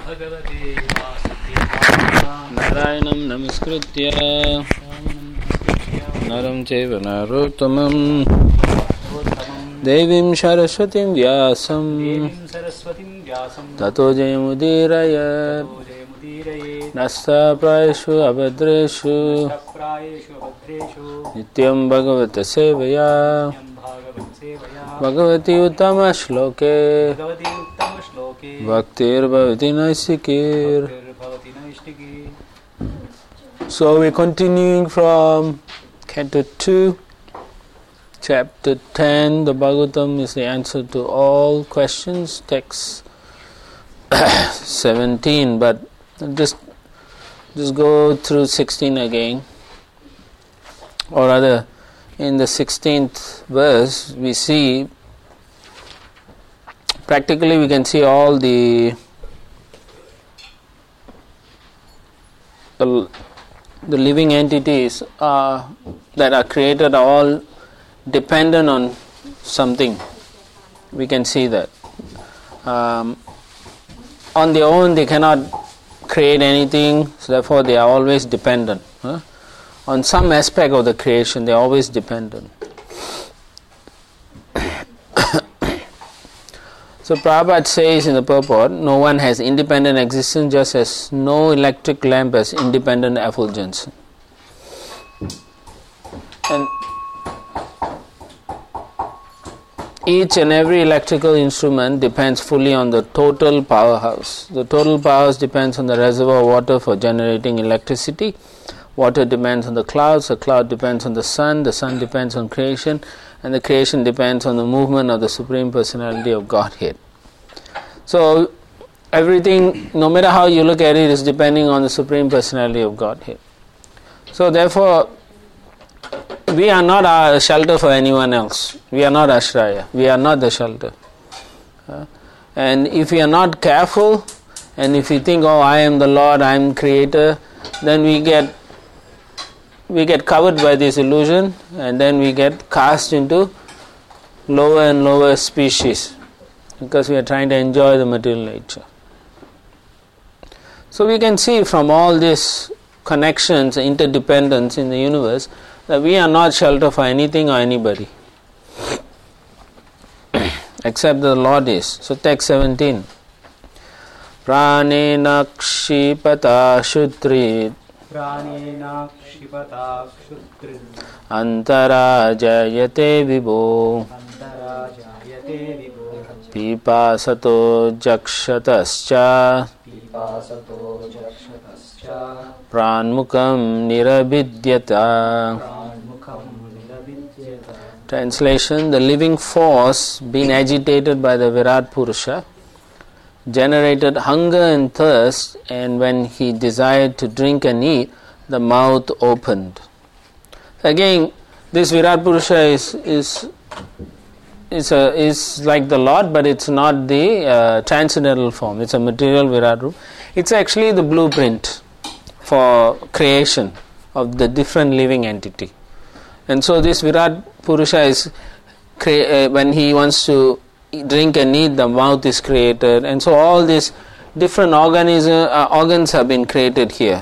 Narayanam namaskritya naram chaiva narottamam devim saraswatim vyasam tato jayamudirayat nasta prayeshu abhadreshu nityam bhagavata sevaya bhagavati uttama shloke bhaktir bhavati naisikir. So we're continuing from Canto 2, Chapter 10. The Bhagavatam is the answer to all questions, text 17, but just go through 16 again. Or rather, in the 16th verse, we see, practically we can see all the living entities that are created are all dependent on something. We can see that. On their own they cannot create anything, so therefore they are always dependent. On some aspect of the creation they are always dependent. So Prabhupada says in the purport, no one has independent existence just as no electric lamp has independent effulgence. And each and every electrical instrument depends fully on the total powerhouse. The total powerhouse depends on the reservoir water for generating electricity. Water depends on the cloud depends on the sun depends on creation, and the creation depends on the movement of the Supreme Personality of Godhead. So everything, no matter how you look at it, is depending on the Supreme Personality of Godhead. So therefore, we are not a shelter for anyone else. We are not Ashraya. We are not the shelter. And if we are not careful, and if we think, oh, I am the Lord, I am Creator, then we get covered by this illusion, and then we get cast into lower and lower species because we are trying to enjoy the material nature. So we can see from all these connections, interdependence in the universe, that we are not shelter for anything or anybody except the Lord is. So text 17. Pranena kshipata shutrit Antara jayate vibho Pipasato jakshatascha Pranmukam nirabidyata. Translation: the living force, being agitated by the Virat Purusha, generated hunger and thirst, and when he desired to drink and eat, the mouth opened. Again, this Virat Purusha is like the Lord, but it's not the transcendental form. It's a material Virat Rupa. It's actually the blueprint for creation of the different living entity. And so this Virat Purusha is when he wants to drink and eat, the mouth is created, and so all these different organs have been created here.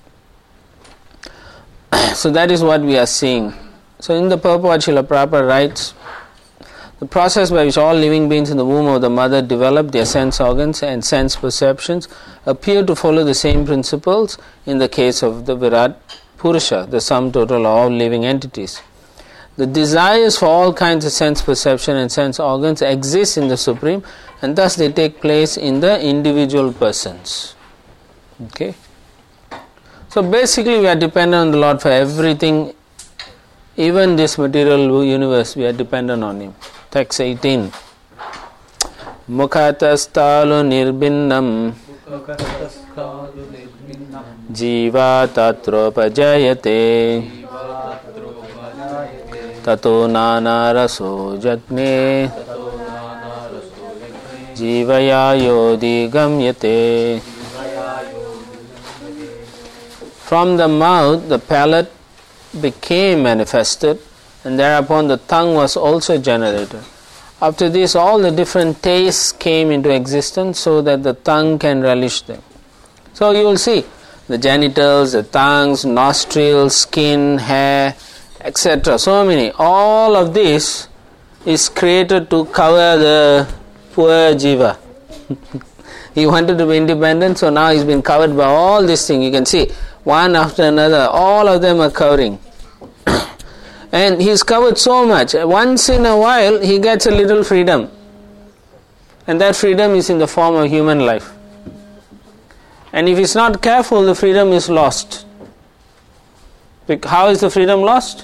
So that is what we are seeing. So in the purport, Srila Prabhupada writes, the process by which all living beings in the womb of the mother develop their sense organs and sense perceptions appear to follow the same principles in the case of the Virat Purusha, the sum total of all living entities. The desires for all kinds of sense perception and sense organs exist in the Supreme, and thus they take place in the individual persons. Okay? So basically we are dependent on the Lord for everything. Even this material universe, we are dependent on Him. Text 18. Mukhatastalu nirbinnam Jiva tatropajayate Tato nana raso jatne Jivaya yodi gamyate. From the mouth, the palate became manifested, and thereupon the tongue was also generated. After this, all the different tastes came into existence so that the tongue can relish them. So you will see the genitals, the tongues, nostrils, skin, hair, etc. So many. All of this is created to cover the poor jiva. He wanted to be independent, so now he's been covered by all these things. You can see, one after another, all of them are covering. And he's covered so much. Once in a while, he gets a little freedom. And that freedom is in the form of human life. And if he's not careful, the freedom is lost. How is the freedom lost?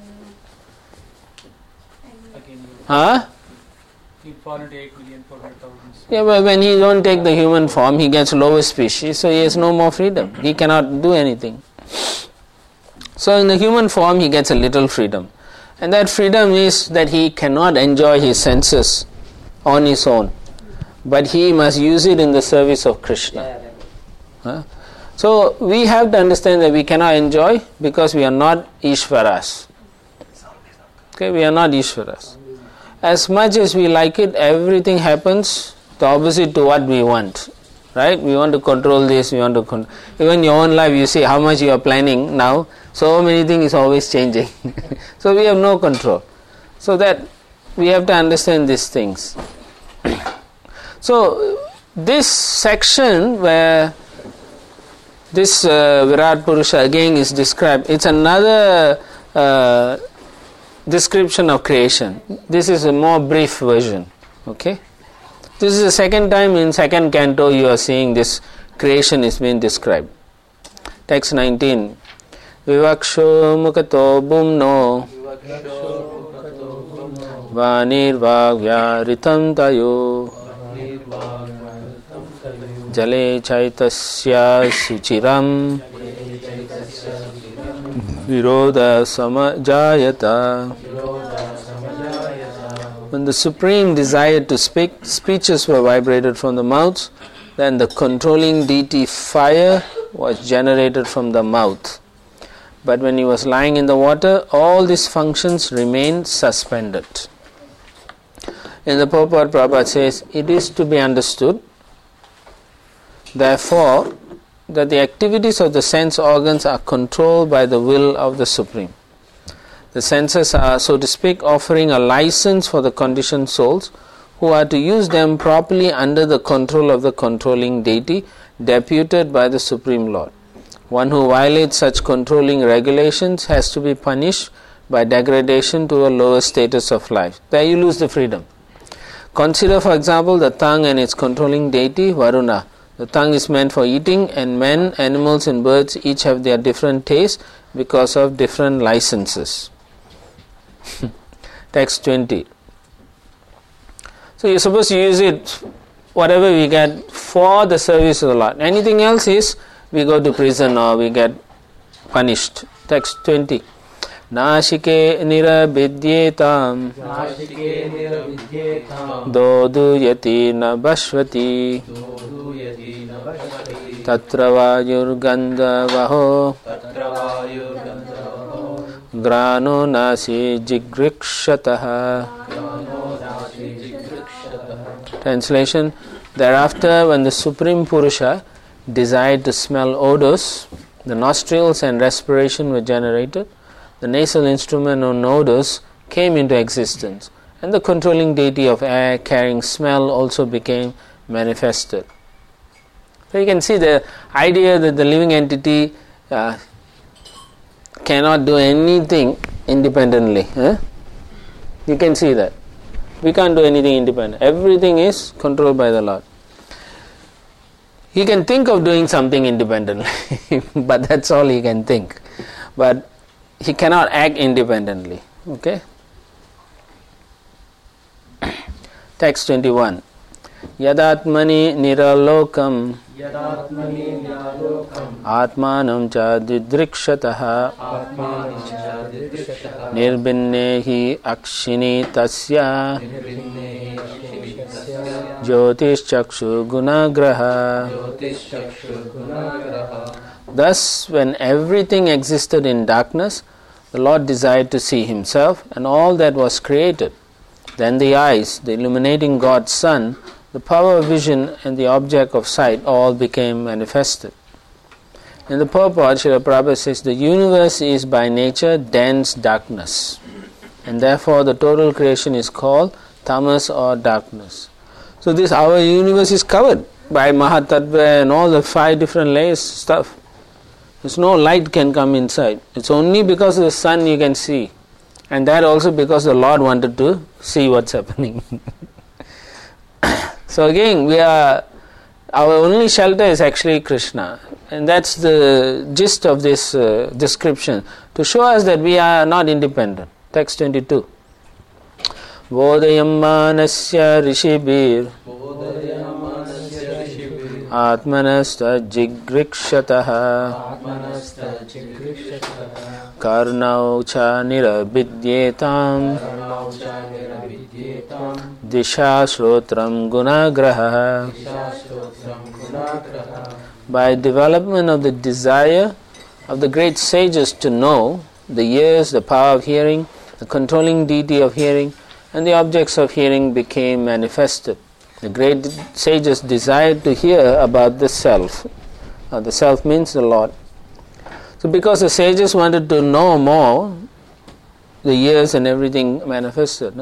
Huh? He'd fall into 8,400,000. Yeah, but when he don't take the human form, he gets lower species, so he has no more freedom. He cannot do anything. So in the human form, he gets a little freedom. And that freedom is that he cannot enjoy his senses on his own. But he must use it in the service of Krishna. Huh? So we have to understand that we cannot enjoy because we are not Ishvaras. Okay, we are not Ishvaras. As much as we like it, everything happens the opposite to what we want. Right? We want to control this, we want to control. Even your own life, you see how much you are planning now. So many things is always changing. So we have no control. So that we have to understand these things. So this section where this Virat Purusha again is described, it's another description of creation. This is a more brief version. Okay? This is the second time in second canto you are seeing this creation is being described. Text 19. Vivaksho mukato bhumno vanirvagya ritam tayo jale chaitasya suchiram viroda samajayata. When the Supreme desired to speak, speeches were vibrated from the mouth, then the controlling deity fire was generated from the mouth. But when he was lying in the water, all these functions remained suspended. In the purport, Prabhupada says, it is to be understood, therefore, that the activities of the sense organs are controlled by the will of the Supreme. The senses are, so to speak, offering a license for the conditioned souls who are to use them properly under the control of the controlling deity deputed by the Supreme Lord. One who violates such controlling regulations has to be punished by degradation to a lower status of life. There you lose the freedom. Consider, for example, the tongue and its controlling deity, Varuna. The tongue is meant for eating, and men, animals and birds each have their different tastes because of different licenses. Text 20. So you're supposed to use it, whatever we get, for the service of the Lord. Anything else is, we go to prison or we get punished. Text 20. Nashike nirabidyetam doduyati na bashvati tatra vayurgandha vaho grano nasi jigrikshataha. Translation. Thereafter, when the Supreme Purusha desired to smell odors, the nostrils and respiration were generated, the nasal instrument on odors came into existence, and the controlling deity of air carrying smell also became manifested. So you can see the idea that the living entity cannot do anything independently. You can see that. We can't do anything independent. Everything is controlled by the Lord. He can think of doing something independently, but that's all he can think. But he cannot act independently. Okay? Text 21. Yadatmani niralokam atmanam cha didrikshataha nirbinnehi akshini tasya jyotish chakshu gunagraha. Thus, when everything existed in darkness, the Lord desired to see himself and all that was created. Then the eyes, the illuminating God's Sun, the power of vision and the object of sight all became manifested. In the purport, Srila Prabhupada says, the universe is by nature dense darkness, and therefore the total creation is called tamas or darkness. So this, our universe is covered by Mahatattva and all the 5 different layers stuff. There's no light can come inside. It's only because of the sun you can see. And that also because the Lord wanted to see what's happening. So again, our only shelter is actually Krishna. And that's the gist of this description, to show us that we are not independent. Text 22. Vodayam manasya rishibir atmanasta jigrikshataha karnau cha nirabidyetam disha shrotram gunagraha. By development of the desire of the great sages to know, the ears, the power of hearing, the controlling deity of hearing, and the objects of hearing became manifested. The great sages desired to hear about the self. The self means the Lord. So because the sages wanted to know more, the ears and everything manifested.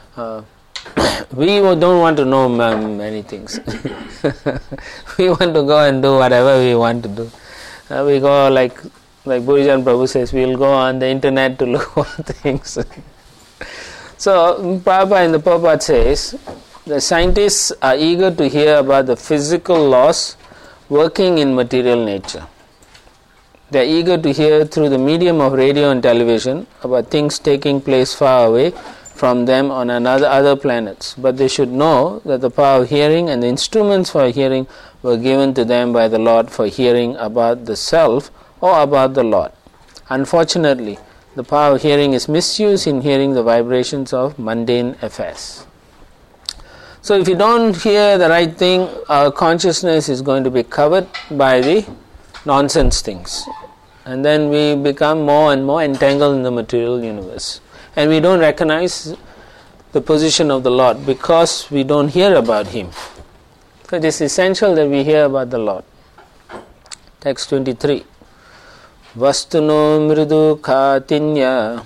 We don't want to know many things. We want to go and do whatever we want to do. We go like Burijan Prabhu says, we'll go on the internet to look for things. So Prabhupada in the purport says, the scientists are eager to hear about the physical laws working in material nature. They are eager to hear through the medium of radio and television about things taking place far away from them on other planets. But they should know that the power of hearing and the instruments for hearing were given to them by the Lord for hearing about the self or about the Lord. Unfortunately, the power of hearing is misused in hearing the vibrations of mundane affairs. So if you don't hear the right thing, our consciousness is going to be covered by the nonsense things. And then we become more and more entangled in the material universe. And we don't recognize the position of the Lord because we don't hear about Him. So it is essential that we hear about the Lord. Text 23. Vastuno mridu khatinya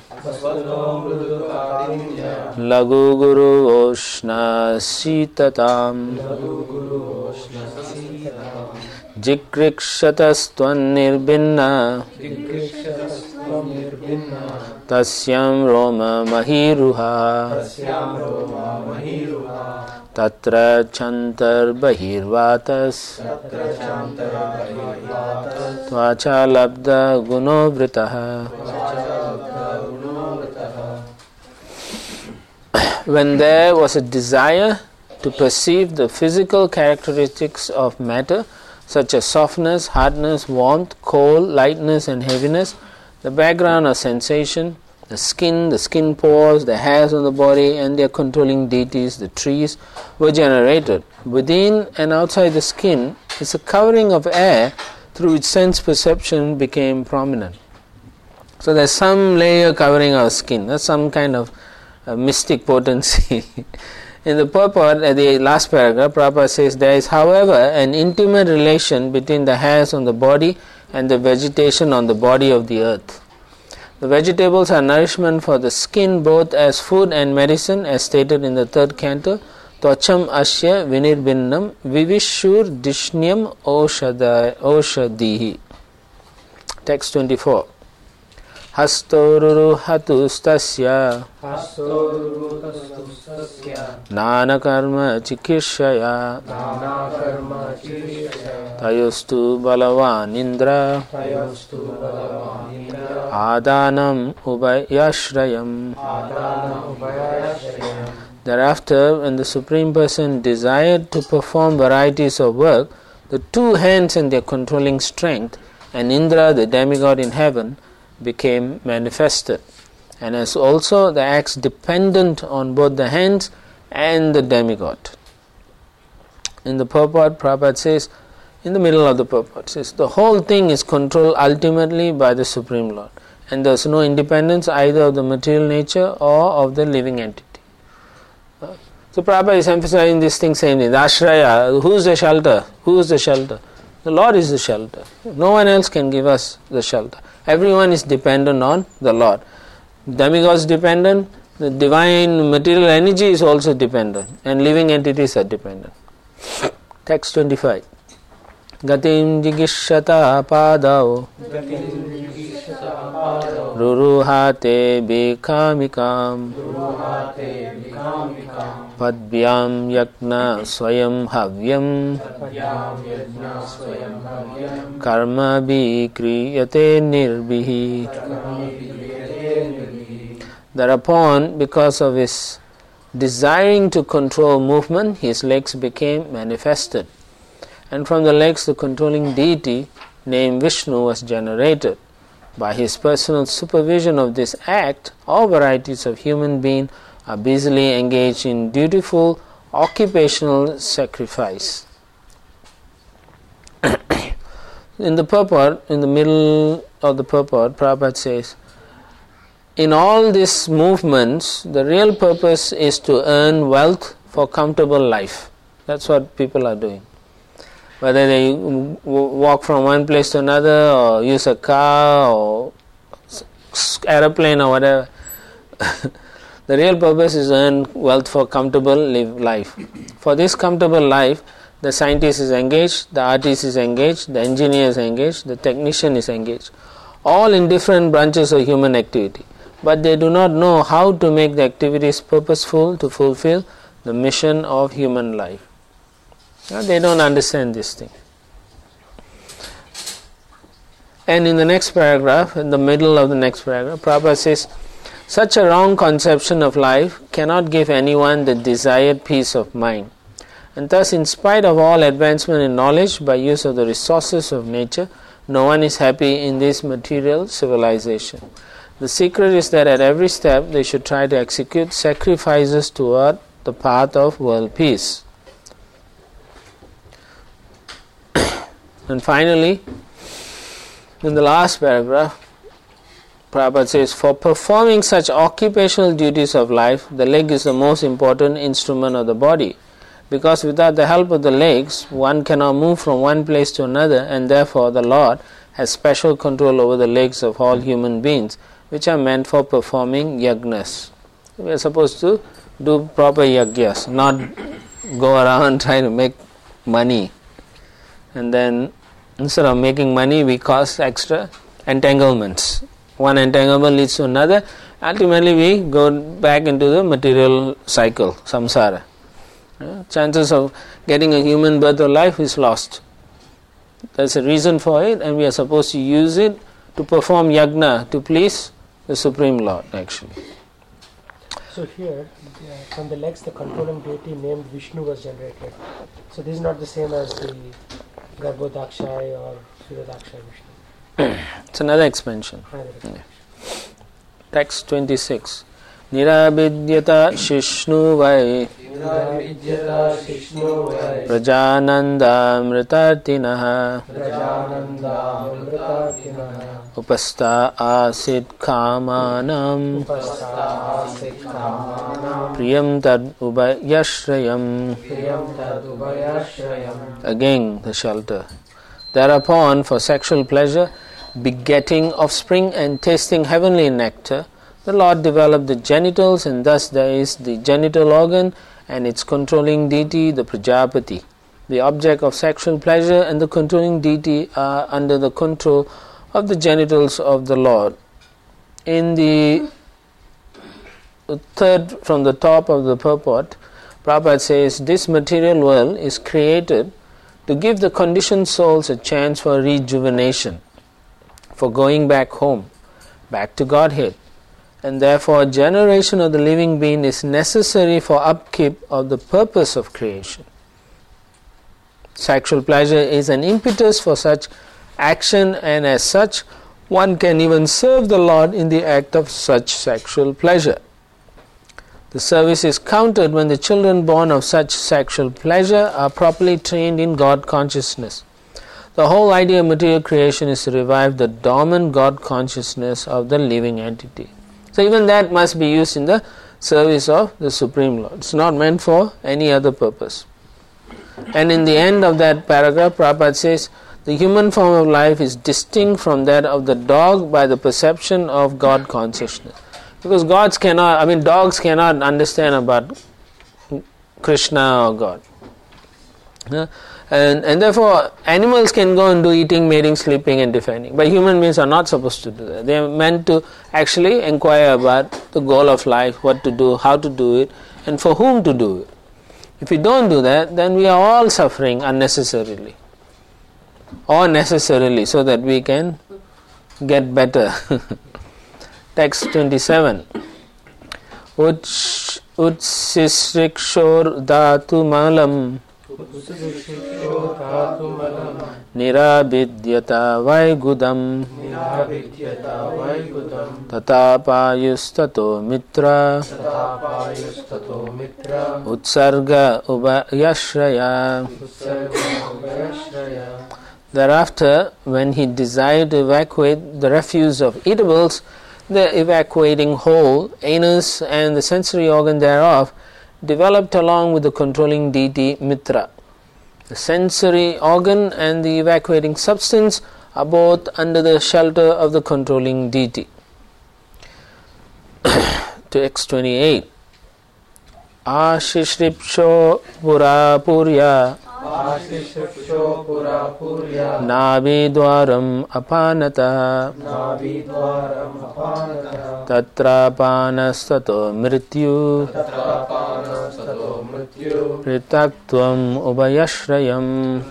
lagu guru oshna sitatam jikrikshatastvan nirbinna tasyam roma mahiruha tatra chantar bahirvatas tvacha labda gunovritaha. When there was a desire to perceive the physical characteristics of matter, such as softness, hardness, warmth, cold, lightness and heaviness, the background of sensation, the skin pores, the hairs on the body and their controlling deities, the trees, were generated. Within and outside the skin is a covering of air through which sense perception became prominent. So there's some layer covering our skin. That's some kind of mystic potency. In the purport, at the last paragraph, Prabhupada says, there is, however, an intimate relation between the hairs on the body and the vegetation on the body of the earth. The vegetables are nourishment for the skin both as food and medicine, as stated in the 3rd canto. Tvacham asya vinirbinnam vivishur dishnyam oshadihi. Text 24. Hastoruru hatustasya nana karma chikishaya tayostu balavan indra adanam ubayashrayam. Thereafter, when the Supreme Person desired to perform varieties of work, the 2 hands and their controlling strength, and Indra, the demigod in heaven, became manifested, and as also the acts dependent on both the hands and the demigod. In the purport, Prabhupada says, in the middle of the purport, says, the whole thing is controlled ultimately by the Supreme Lord, and there is no independence either of the material nature or of the living entity. So Prabhupada is emphasizing this thing, saying, the ashraya, who's the shelter? Who is the shelter? The Lord is the shelter. No one else can give us the shelter. Everyone is dependent on the Lord. Demigods dependent, the divine material energy is also dependent, and living entities are dependent. Text 25. Gatim jigishata padao ruruhate bhikamikam padbyam yakna swayam havyam karma bhikriyate nirbihi. Thereupon, because of his desiring to control movement, his legs became manifested. And from the legs the controlling deity named Vishnu was generated. By his personal supervision of this act, all varieties of human beings are busily engaged in dutiful occupational sacrifice. In the purport, in the middle of the purport, Prabhupada says, in all these movements, the real purpose is to earn wealth for comfortable life. That's what people are doing. Whether they walk from one place to another, or use a car, or aeroplane, or whatever. The real purpose is to earn wealth for comfortable life. For this comfortable life, the scientist is engaged, the artist is engaged, the engineer is engaged, the technician is engaged. All in different branches of human activity. But they do not know how to make the activities purposeful to fulfill the mission of human life. They don't understand this thing. And in the next paragraph, in the middle of the next paragraph, Prabhupada says, such a wrong conception of life cannot give anyone the desired peace of mind. And thus, in spite of all advancement in knowledge by use of the resources of nature, no one is happy in this material civilization. The secret is that at every step they should try to execute sacrifices toward the path of world peace. And finally, in the last paragraph, Prabhupada says, for performing such occupational duties of life, the leg is the most important instrument of the body. Because without the help of the legs, one cannot move from one place to another, and therefore the Lord has special control over the legs of all human beings, which are meant for performing yajnas. We are supposed to do proper yajnas, not go around trying to make money. And then instead of making money, we cause extra entanglements. One entanglement leads to another. Ultimately, we go back into the material cycle, samsara. Chances of getting a human birth or life is lost. There's a reason for it, and we are supposed to use it to perform yajna, to please the Supreme Lord, actually. So here, from the legs, the controlling deity named Vishnu was generated. So this is not the same as the Garbhodakshaya or Suradakshaya Vishnu. It's another expansion. Text 26. Nirabidyata Shishnu Vai Prajananda Mritartinaha Upasta Asid Kamanam Priyam Tad Ubayashrayam. Again the shelter. Thereupon, for sexual pleasure, begetting offspring and tasting heavenly nectar, the Lord developed the genitals, and thus there is the genital organ and its controlling deity, the Prajapati. The object of sexual pleasure and the controlling deity are under the control of the genitals of the Lord. In the third from the top of the purport, Prabhupada says, this material world is created to give the conditioned souls a chance for rejuvenation, for going back home, back to Godhead. And therefore, generation of the living being is necessary for upkeep of the purpose of creation. Sexual pleasure is an impetus for such action, and as such, one can even serve the Lord in the act of such sexual pleasure. The service is counted when the children born of such sexual pleasure are properly trained in God consciousness. The whole idea of material creation is to revive the dormant God consciousness of the living entity. So even that must be used in the service of the Supreme Lord. It's not meant for any other purpose. And in the end of that paragraph, Prabhupada says, the human form of life is distinct from that of the dog by the perception of God consciousness. Because dogs cannot understand about Krishna or God. And therefore, animals can go and do eating, mating, sleeping and defending. But human beings are not supposed to do that. They are meant to actually inquire about the goal of life, what to do, how to do it, and for whom to do it. If we don't do that, then we are all suffering unnecessarily. Or necessarily, so that we can get better. Text 27. Utsisrikshor dhatu malam nirabidyata vaigudam tatapayustato mitra utsarga ubhayashraya. Thereafter, when he desired to evacuate the refuse of eatables, the evacuating whole, anus and the sensory organ thereof, developed along with the controlling deity Mitra. The sensory organ and the evacuating substance are both under the shelter of the controlling deity. Text 28. Ashishripsho purapurya Navidwaram apanata tatrapanastato mrityu pritaktvam ubhayashrayam.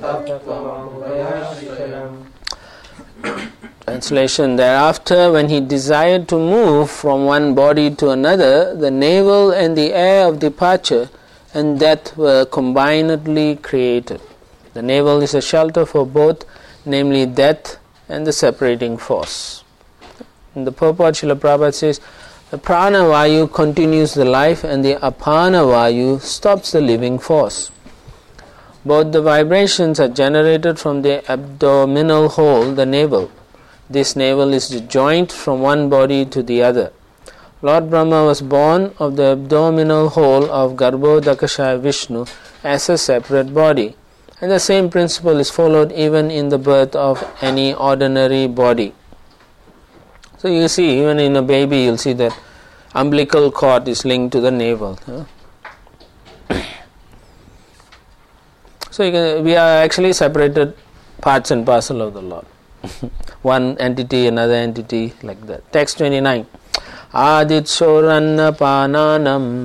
Translation. Thereafter, when he desired to move from one body to another, the navel and the air of departure and death were combinedly created. The navel is a shelter for both, namely death and the separating force. In the purport, Srila Prabhupada says, the prana vayu continues the life and the apana vayu stops the living force. Both the vibrations are generated from the abdominal hole, the navel. This navel is the joint from one body to the other. Lord Brahma was born of the abdominal hole of Garbhodakashayi Vishnu as a separate body. And the same principle is followed even in the birth of any ordinary body. So you see, even in a baby, you'll see that umbilical cord is linked to the navel. So we are actually separated parts and parcel of the Lord. One entity, another entity, like that. Text 29. Aditsoranna pananam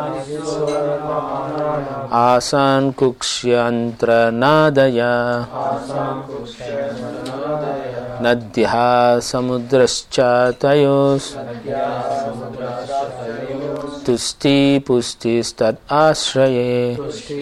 asan kukshyantra nadaya nadhya samudrascha tayos tusti pustis tad ashraye.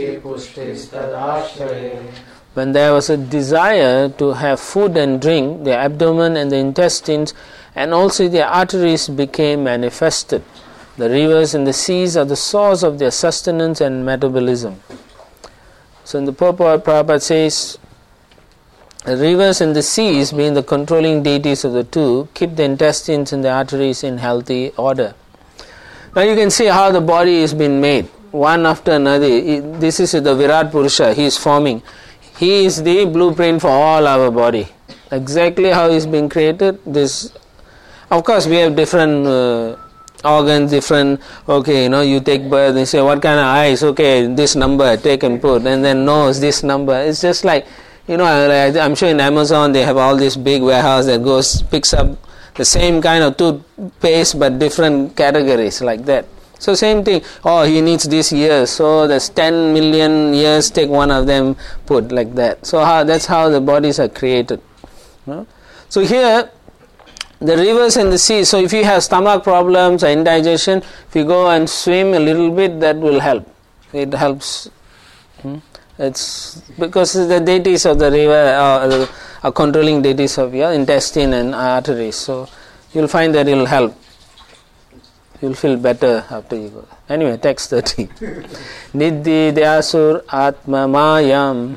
When there was a desire to have food and drink, the abdomen and the intestines and also the arteries became manifested. The rivers and the seas are the source of their sustenance and metabolism. So in the purport, Prabhupada says, the rivers and the seas, being the controlling deities of the two, keep the intestines and the arteries in healthy order. Now you can see how the body is being made, one after another. This is the Virat Purusha, he is forming. He is the blueprint for all our body. Exactly how he is being created. This, of course, we have different organs, different. Okay, you take birth. You say what kind of eyes? Okay, this number take and put, and then nose this number. It's just like I'm sure in Amazon they have all this big warehouse that picks up the same kind of toothpaste but different categories like that. So same thing, he needs this year, so there's 10 million years, take one of them, put like that. So that's how the bodies are created. So here, the rivers and the seas, so if you have stomach problems or indigestion, if you go and swim a little bit, that will help. It helps. It's because the deities of the river are controlling deities of your intestine and arteries, so you'll find that it will help. You'll feel better after you go. Anyway, text 30. Niddidyasur atma mayam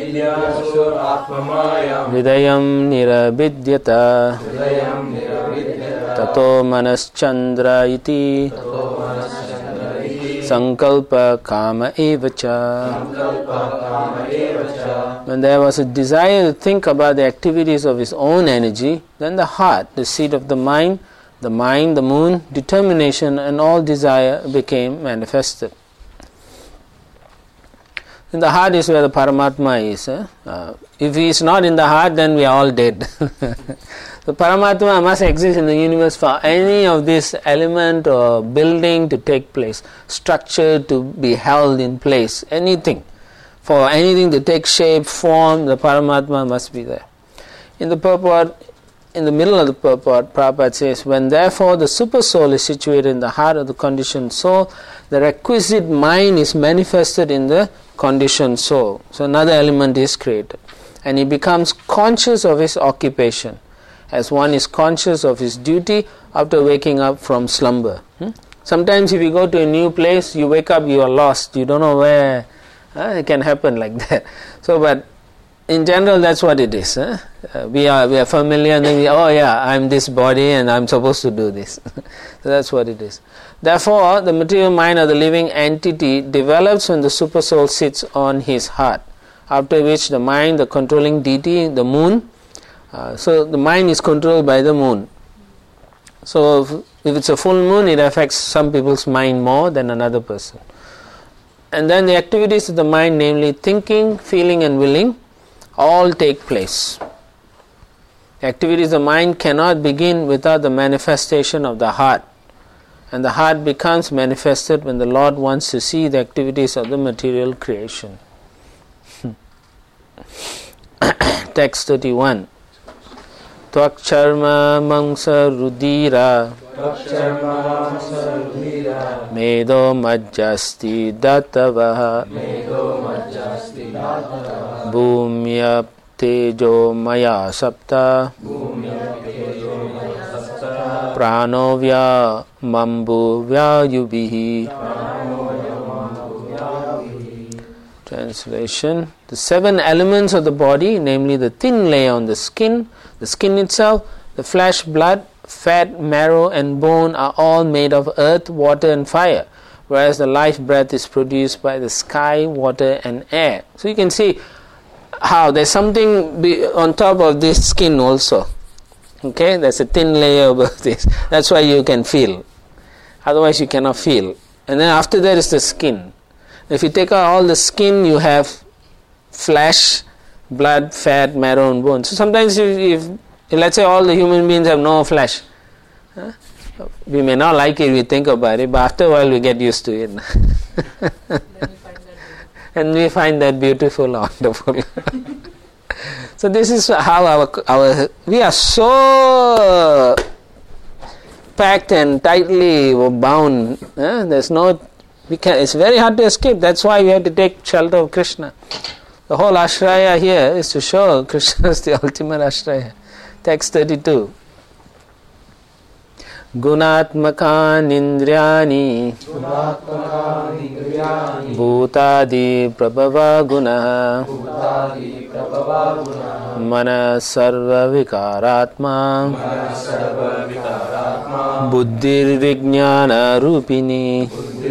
hridayam nirabidyata tato manaschandra iti sankalpa kama evacha. When there was a desire to think about the activities of his own energy, then the heart, the seat of the mind, the moon, determination and all desire became manifested. And the heart is where the Paramatma is. If he is not in the heart, then we are all dead. The Paramatma must exist in the universe for any of this element or building to take place, structure to be held in place, anything. For anything to take shape, form, the Paramatma must be there. In the purport, in the middle of the purport, Prabhupada says, when therefore the super soul is situated in the heart of the conditioned soul, the requisite mind is manifested in the conditioned soul. So another element is created. And he becomes conscious of his occupation, as one is conscious of his duty after waking up from slumber. Sometimes if you go to a new place, you wake up, you are lost, you don't know where. It can happen like that. So, but in general, that's what it is. We are familiar, and then I'm this body and I'm supposed to do this. So that's what it is. Therefore, the material mind of the living entity develops when the super soul sits on his heart, after which the mind, the controlling deity, the moon, so the mind is controlled by the moon. So if it's a full moon, it affects some people's mind more than another person. And then the activities of the mind, namely thinking, feeling and willing, all take place. The activities of the mind cannot begin without the manifestation of the heart. And the heart becomes manifested when the Lord wants to see the activities of the material creation. Text 31. Tvak charma mangsa rudira medo majjasti dattavaha bhumya tejo maya sapta prano vya mambu vyayubihi. Translation. The 7 elements of the body, namely the thin layer on the skin itself, the flesh, blood, fat, marrow and bone are all made of earth, water and fire, whereas the life breath is produced by the sky, water and air. So you can see how there's something on top of this skin also. Okay, there's a thin layer above this. That's why you can feel. Otherwise you cannot feel. And then after that is the skin. If you take out all the skin, you have flesh, blood, fat, marrow and bone. So sometimes if let's say all the human beings have no flesh, we may not like it, we think about it, but after a while we get used to it. And we find that beautiful, wonderful. So this is how our we are so packed and tightly bound. There's no, it's very hard to escape. That's why we have to take shelter of Krishna. The whole ashraya here is to show Krishna is the ultimate ashraya. Text 32. Gunatmakan indriyani bhutadi prabhava gunaha mana sarva vikaratma buddhir vijnana rupini.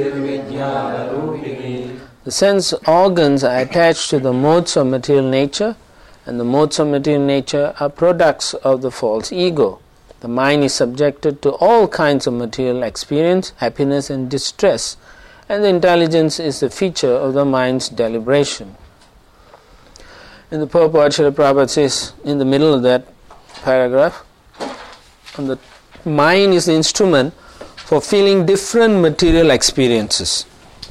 The sense organs are attached to the modes of material nature, and the modes of material nature are products of the false ego. The mind is subjected to all kinds of material experience, happiness and distress, and the intelligence is the feature of the mind's deliberation. In the purport, Srila Prabhupada says, in the middle of that paragraph, the mind is the instrument for feeling different material experiences.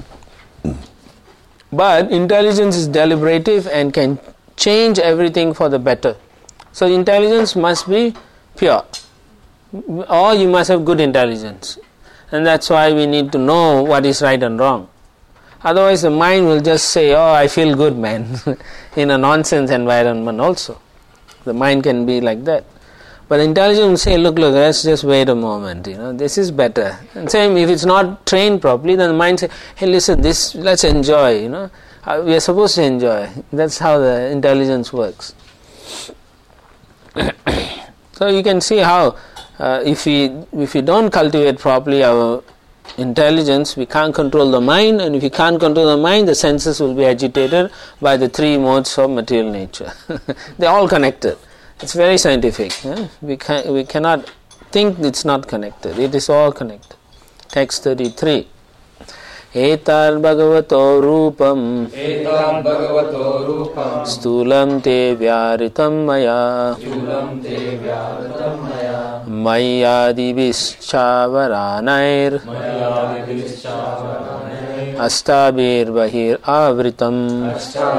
But intelligence is deliberative and can change everything for the better. So intelligence must be pure. Or you must have good intelligence. And that's why we need to know what is right and wrong. Otherwise the mind will just say, I feel good, man, in a nonsense environment also. The mind can be like that. But intelligence will say, look, let's just wait a moment, this is better. And same, if it's not trained properly, then the mind says, hey, listen, this, let's enjoy, we are supposed to enjoy. That's how the intelligence works. So you can see how if we don't cultivate properly our intelligence, we can't control the mind, and if you can't control the mind, the senses will be agitated by the three modes of material nature. They're all connected. It's very scientific. We cannot think it's not connected. It is all connected. Text 33. Etar bhagavato rupam stulam te vyaritam maya mayadi vischavaranayr astabir bahir avritam.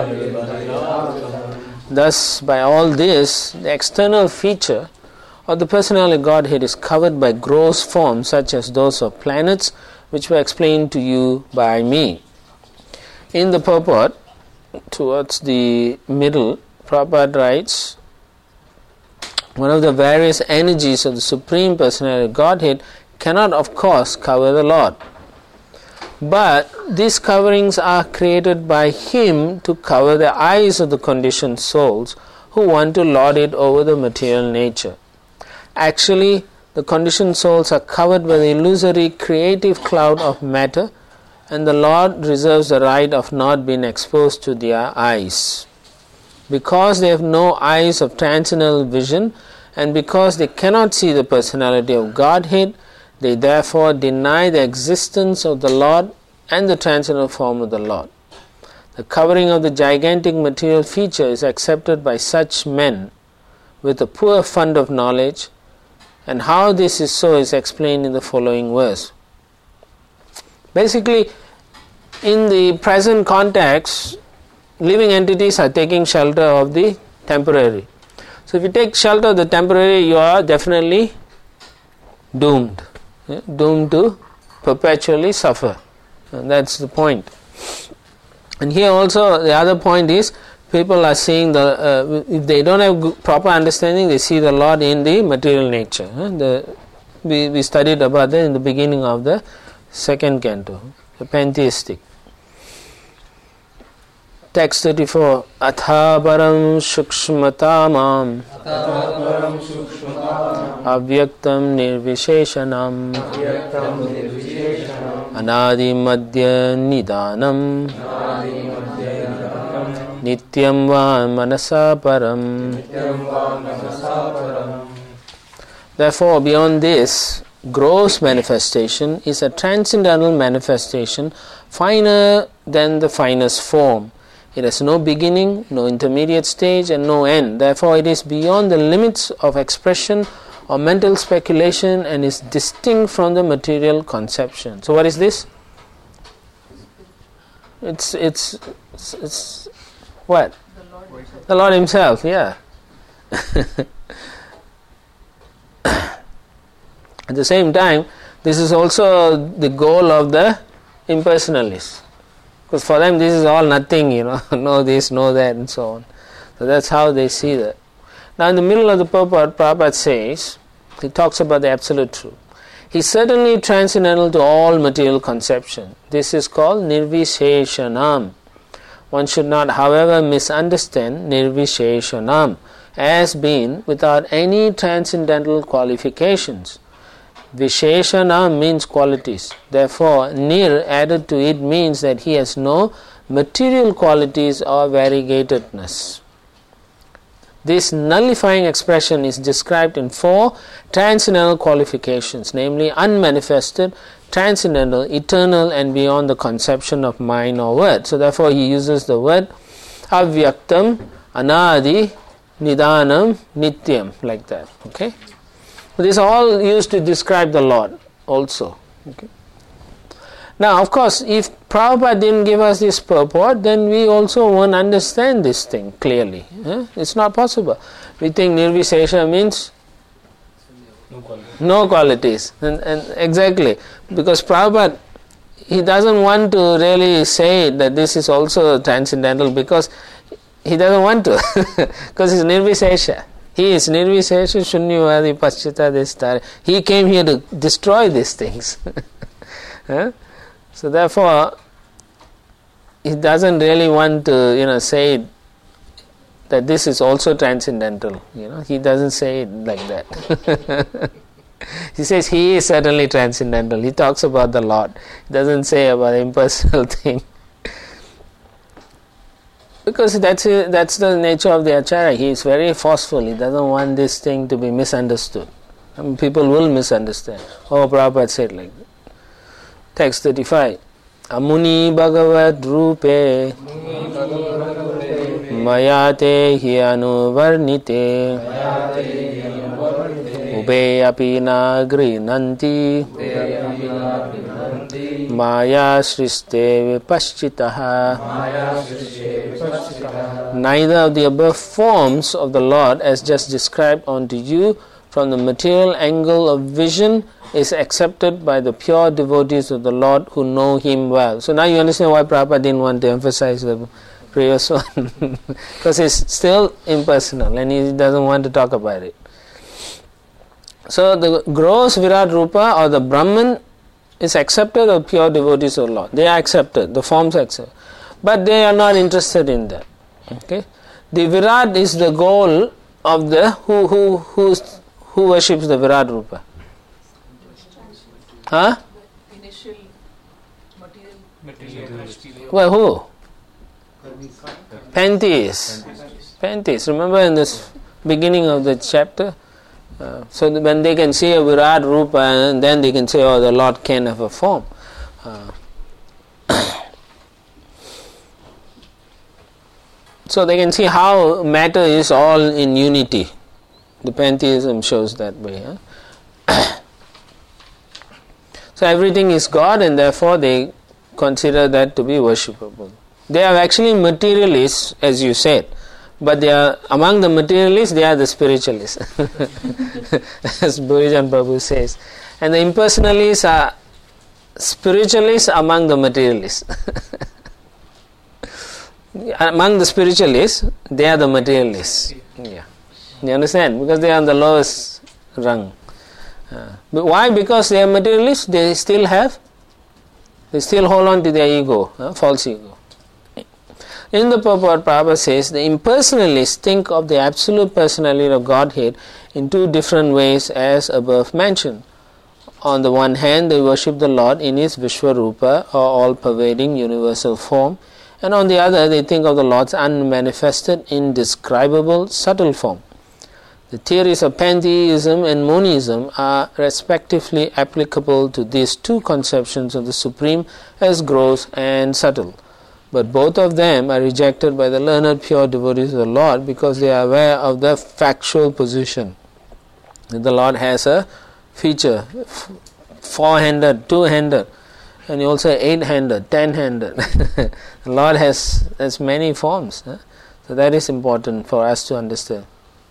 Thus, by all this, the external feature of the personality Godhead is covered by gross forms such as those of planets, which were explained to you by me. In the purport, towards the middle, Prabhupada writes, one of the various energies of the Supreme Personality Godhead cannot, of course, cover the Lord. But these coverings are created by Him to cover the eyes of the conditioned souls who want to lord it over the material nature. Actually, the conditioned souls are covered by the illusory creative cloud of matter, and the Lord reserves the right of not being exposed to their eyes. Because they have no eyes of transcendental vision, and because they cannot see the personality of Godhead, they therefore deny the existence of the Lord and the transcendental form of the Lord. The covering of the gigantic material feature is accepted by such men with a poor fund of knowledge, and how this is so is explained in the following verse. Basically, in the present context, living entities are taking shelter of the temporary. So if you take shelter of the temporary, you are definitely doomed. Doomed to perpetually suffer. And that's the point. And here also the other point is, people are seeing if they don't have proper understanding, they see the Lord in the material nature. We studied about that in the beginning of the second canto, the pantheistic. Text 34. Athaparam shukshmatamam avyaktam nirvisheshanam anadi madhya nidanam nityam va manasa param. Therefore, beyond this gross manifestation is a transcendental manifestation, finer than the finest form. It has no beginning, no intermediate stage, and no end. Therefore, it is beyond the limits of expression or mental speculation and is distinct from the material conception. So, what is this? It's what? The Lord Himself, yeah. At the same time, this is also the goal of the impersonalists. Because for them this is all nothing, no this, no that, and so on. So that's how they see that. Now in the middle of the purport, Prabhupada says, he talks about the absolute truth. He is certainly transcendental to all material conception. This is called nirvisheshanam. One should not, however, misunderstand nirvisheshanam as being without any transcendental qualifications. Visheshanam means qualities. Therefore, nir added to it means that he has no material qualities or variegatedness. This nullifying expression is described in 4 transcendental qualifications, namely unmanifested, transcendental, eternal, and beyond the conception of mind or word. So therefore he uses the word avyaktam, anadi, nidanam, nityam, like that. Okay? These are all used to describe the Lord also. Okay? Now, of course, if Prabhupada didn't give us this purport, then we also won't understand this thing clearly. It's not possible. We think nirvishesha means no qualities. And exactly. Because Prabhupada, he doesn't want to really say that this is also transcendental, because he doesn't want to. Because he's nirvishesha. He is nirvishesha shunyavadi paschita destare. He came here to destroy these things. So therefore, he doesn't really want to, say that this is also transcendental. He doesn't say it like that. He says he is certainly transcendental. He talks about the Lord. He doesn't say about impersonal thing. Because that's the nature of the Acharya. He is very forceful. He doesn't want this thing to be misunderstood. I mean, people will misunderstand. Oh, Prabhupada said like that. Text 35. Amuni Bhagavad Rupe Mayate Hyanu Varnite Ube Apina Grinanti Maya Shriste Vipaschitaha. Neither of the above forms of the Lord as just described unto you from the material angle of vision is accepted by the pure devotees of the Lord who know Him well. So now you understand why Prabhupada didn't want to emphasize the previous one. Because it's still impersonal and he doesn't want to talk about it. So the gross Virat Rupa or the Brahman is accepted of pure devotees of the Lord. They are accepted, the forms are accepted. But they are not interested in that. Okay? The Virat is the goal of the who worships the Virat Rupa? Huh? Initial material. Well, who? Pantheists. Pantheists. Remember in this beginning of the chapter? So when they can see a Virat Rupa, and then they can say, oh, the Lord can have a form. So they can see how matter is all in unity. The pantheism shows that way. Huh? So everything is God and therefore they consider that to be worshipable. They are actually materialists, as you said, but they are among the materialists, they are the spiritualists, as Burijan Prabhu says. And the impersonalists are spiritualists among the materialists. Among the spiritualists, they are the materialists. Yeah. You understand? Because they are on the lowest rung. But why? Because they are materialists, they still hold on to their ego, false ego. In the purport, Prabhupada says, the impersonalists think of the absolute personality of Godhead in two different ways as above mentioned. On the one hand, they worship the Lord in His Vishwarupa or all-pervading universal form, and on the other, they think of the Lord's unmanifested, indescribable, subtle form. The theories of pantheism and monism are respectively applicable to these two conceptions of the Supreme as gross and subtle. But both of them are rejected by the learned pure devotees of the Lord because they are aware of the factual position. The Lord has a feature, 4-handed, 2-handed, and He also 8-handed, 10-handed. The Lord has many forms. So that is important for us to understand.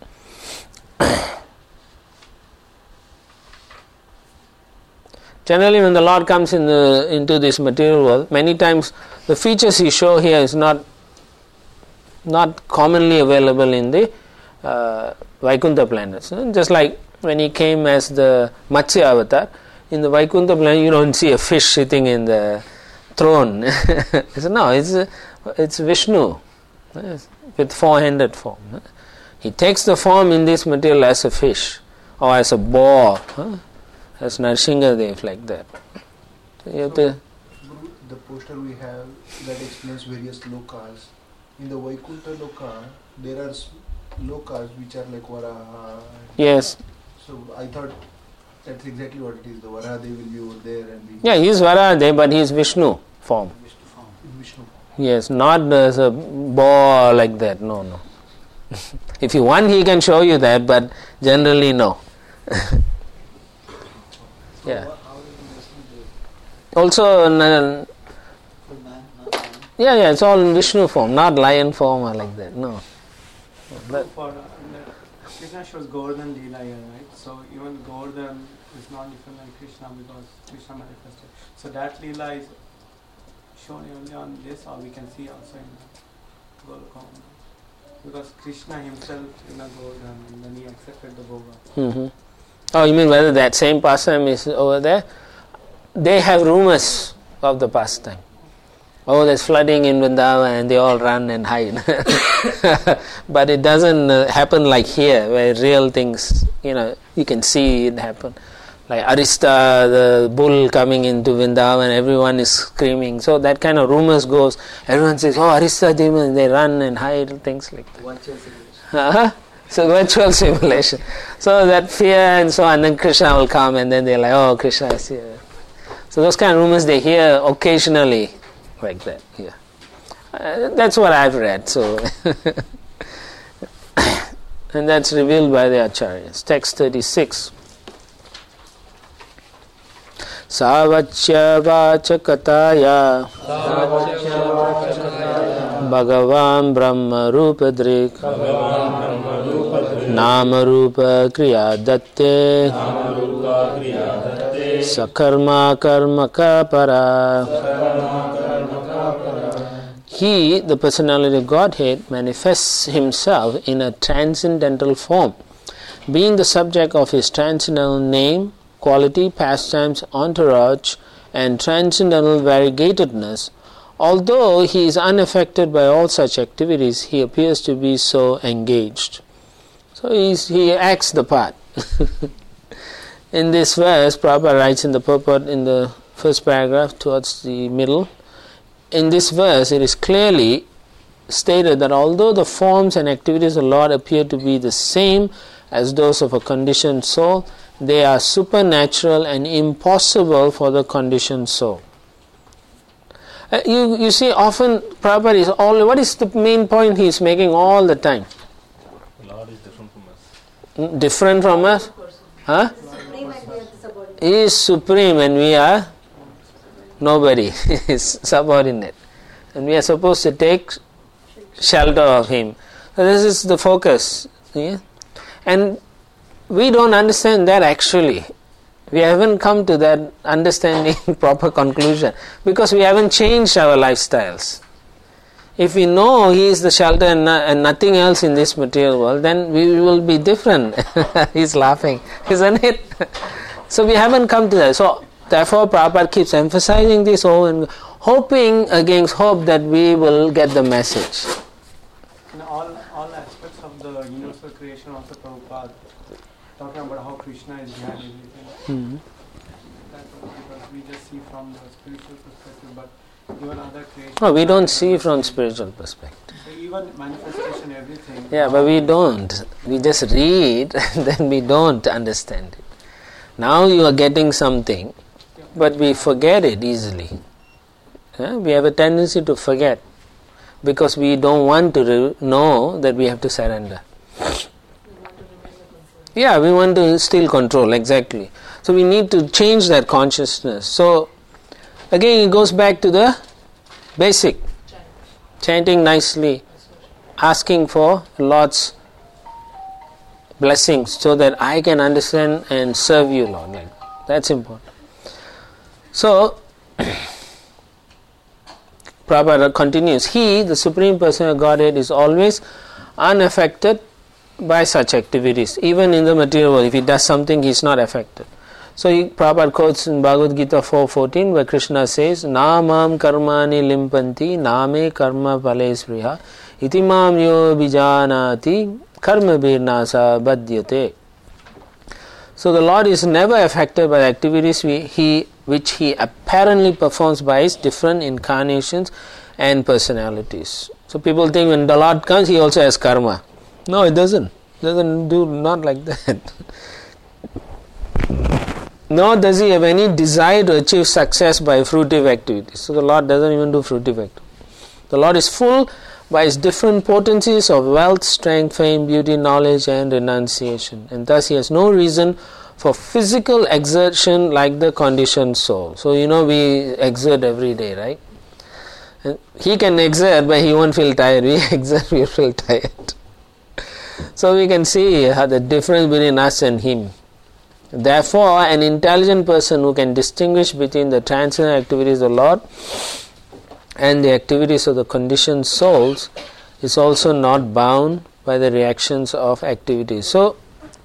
Generally, when the Lord comes into this material world, many times the features He shows here is not commonly available in the Vaikuntha planets. Just like when He came as the Matsya avatar, in the Vaikuntha planet you don't see a fish sitting in the throne. No, it's Vishnu with 4-handed form. He takes the form in this material as a fish or as a boar, as Narsingadev, like that. So you have to. The poster we have that explains various lokas. In the Vaikuntha loka, there are lokas which are like Varaha. Yes. So I thought that's exactly what it is. The Varaha Dev will be over there and yeah, he is Varaha but he is Vishnu form. Vishnu form. Yes, not as a boar like that. No. If you want, he can show you that, but generally no. Yeah. Also, yeah, it's all in Vishnu form, not lion form or like that. No. For Krishna shows Govardhan Leela here, right? So even Govardhan is not different than Krishna because Krishna manifested. So that Leela is shown only on this, or we can see also in the Golokam. Because Krishna himself in a Govardhan, and then he accepted the Bhoga. Mm-hmm. Oh, you mean whether that same pastime is over there? They have rumors of the pastime. Oh, there's flooding in Vrindavan and they all run and hide. But it doesn't happen like here, where real things, you can see it happen. like Arista, the bull coming into Vrindavan, everyone is screaming. So that kind of rumors goes. Everyone says, "Oh, Arista demon!" They run and hide, things like that. Virtual simulation. So virtual simulation. So that fear and so on, and then Krishna will come, and then they're like, "Oh, Krishna is here." So those kind of rumors they hear occasionally, like that. Yeah, that's what I've read. So, and that's revealed by the Acharyas. Text 36. Savachya vachakataya Bhagavan Brahma Rupadrik Nama Rupa Kriya Datte Sakarma Karma Kapara. He, the personality of Godhead, manifests himself in a transcendental form, being the subject of his transcendental name, quality, pastimes, entourage, and transcendental variegatedness. Although he is unaffected by all such activities, he appears to be so engaged. So he acts the part. In this verse, Prabhupada writes in the purport in the first paragraph towards the middle, in this verse it is clearly stated that although the forms and activities of the Lord appear to be the same as those of a conditioned soul, they are supernatural and impossible for the conditioned soul. You see, often Prabhupada is what is the main point he is making all the time? The Lord is different from us. Different from us? Huh? He is supreme and we are nobody. He is subordinate. And we are supposed to take shelter of him. So this is the focus. Yeah? And we don't understand that actually. We haven't come to that understanding proper conclusion because we haven't changed our lifestyles. If we know he is the shelter and nothing else in this material world, then we will be different. He's laughing, isn't it? So we haven't come to that. So therefore Prabhupada keeps emphasizing this and hoping against hope that we will get the message. In all aspects of the universal creation, also Prabhupada talking about how Krishna is behind everything. Mm-hmm. That's because we just see from the spiritual perspective, but even other creation. No, we don't see from spiritual perspective. So even manifestation, everything. Yeah, but we don't. We just read and then we don't understand it. Now you are getting something, but we forget it easily. Yeah? We have a tendency to forget because we don't want to know that we have to surrender. Yeah, we want to still control, exactly. So we need to change that consciousness. So again it goes back to the basic. Chanting nicely, asking for Lord's blessings so that I can understand and serve you, Lord. Like, that's important. So Prabhupada continues, he, the Supreme Person of Godhead, is always unaffected by such activities. Even in the material world, if he does something, he is not affected. So Prabhupada quotes in Bhagavad Gita 4:14 where Krishna says, Namam karmani limpanti name karma pales vriha iti mam yo vijanati karma birnasa badhyate. So the Lord is never affected by the activities which he apparently performs by his different incarnations and personalities. So people think when the Lord comes, he also has karma. No, it doesn't. It doesn't do not like that. Nor does he have any desire to achieve success by fruitive activities. So the Lord doesn't even do fruitive activities. The Lord is full by his different potencies of wealth, strength, fame, beauty, knowledge and renunciation. And thus he has no reason for physical exertion like the conditioned soul. So we exert every day, right? And he can exert but he won't feel tired. We exert, we feel tired. So we can see how the difference between us and him. Therefore, an intelligent person who can distinguish between the transcendental activities of the Lord and the activities of the conditioned souls is also not bound by the reactions of activities. So,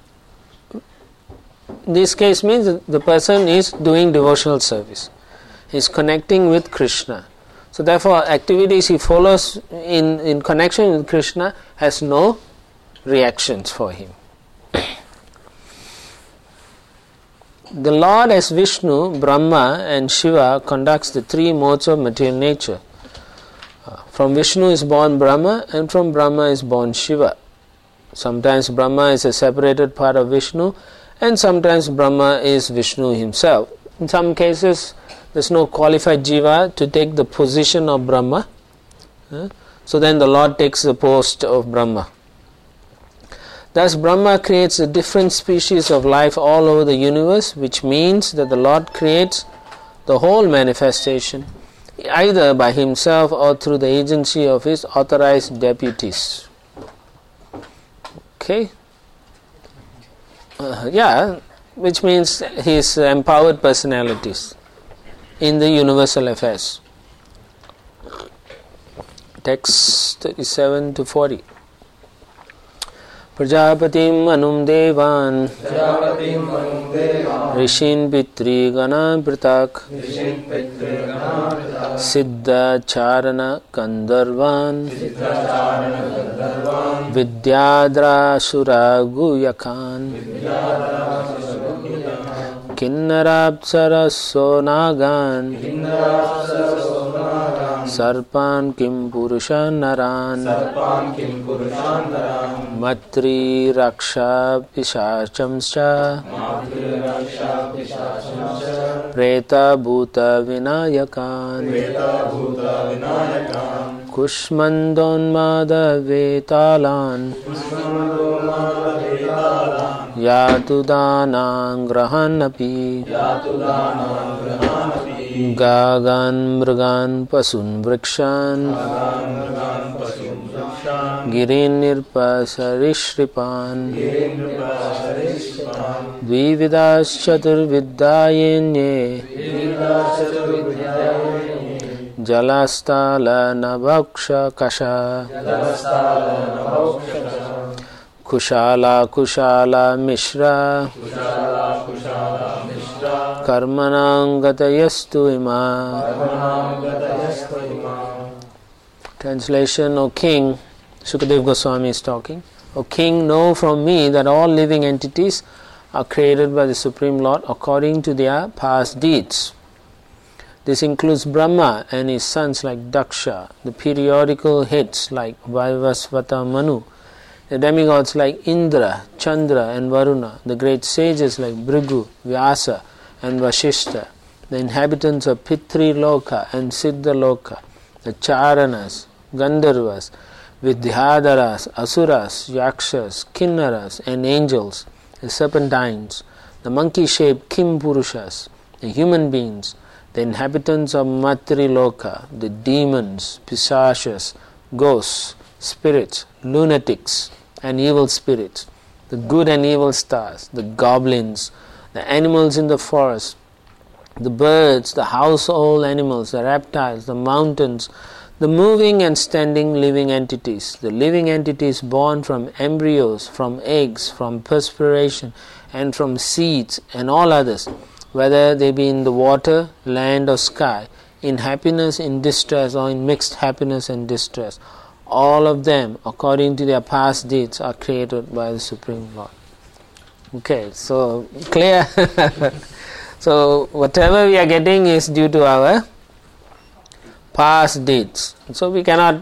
this case means that the person is doing devotional service. He is connecting with Krishna. So, therefore, activities he follows in connection with Krishna has no reactions for him. The Lord as Vishnu, Brahma and Shiva conducts the three modes of material nature. From Vishnu is born Brahma, and from Brahma is born Shiva. Sometimes Brahma is a separated part of Vishnu, and sometimes Brahma is Vishnu himself. In some cases, there is no qualified jiva to take the position of Brahma. So then the Lord takes the post of Brahma. Thus Brahma creates a different species of life all over the universe, which means that the Lord creates the whole manifestation, either by himself or through the agency of his authorized deputies. Okay? Which means his empowered personalities in the universal affairs. Text 37 to 40. Prajapatim manum devan Rishin pitri gana pritak Siddha charana kandarvan Vidyadra sura guyakan Kinnarapsaraso nagan Sarpan kim purushan naran Matri raksha pishachamscha Preta bhuta vinayakan Kushmandonmada vetalan Yatudanang grahanapi Gagan mrugan pasun vrikshan Girin nirpasarishripan Dvividas chaturvidyayenye Jalastala navaksha kasha Kushala mishra Karmanangatayastu ima. Translation: O King, Sukadeva Goswami is talking. O King, know from me that all living entities are created by the Supreme Lord according to their past deeds. This includes Brahma and his sons like Daksha, the periodical heads like Vaivasvata Manu, the demigods like Indra, Chandra and Varuna, the great sages like Bhrigu, Vyasa and Vashishta, the inhabitants of Pitri Loka and Siddha Loka, the Charanas, Gandharvas, Vidyadharas, Asuras, Yakshas, Kinnaras and angels, the serpentines, the monkey-shaped Kim Purushas, the human beings, the inhabitants of Matri Loka, the demons, Pisashas, ghosts, spirits, lunatics and evil spirits, the good and evil stars, the goblins, the animals in the forest, the birds, the household animals, the reptiles, the mountains, the moving and standing living entities, the living entities born from embryos, from eggs, from perspiration and from seeds, and all others, whether they be in the water, land or sky, in happiness, in distress or in mixed happiness and distress, all of them according to their past deeds are created by the Supreme Lord. Okay, so clear? So whatever we are getting is due to our past deeds. So we cannot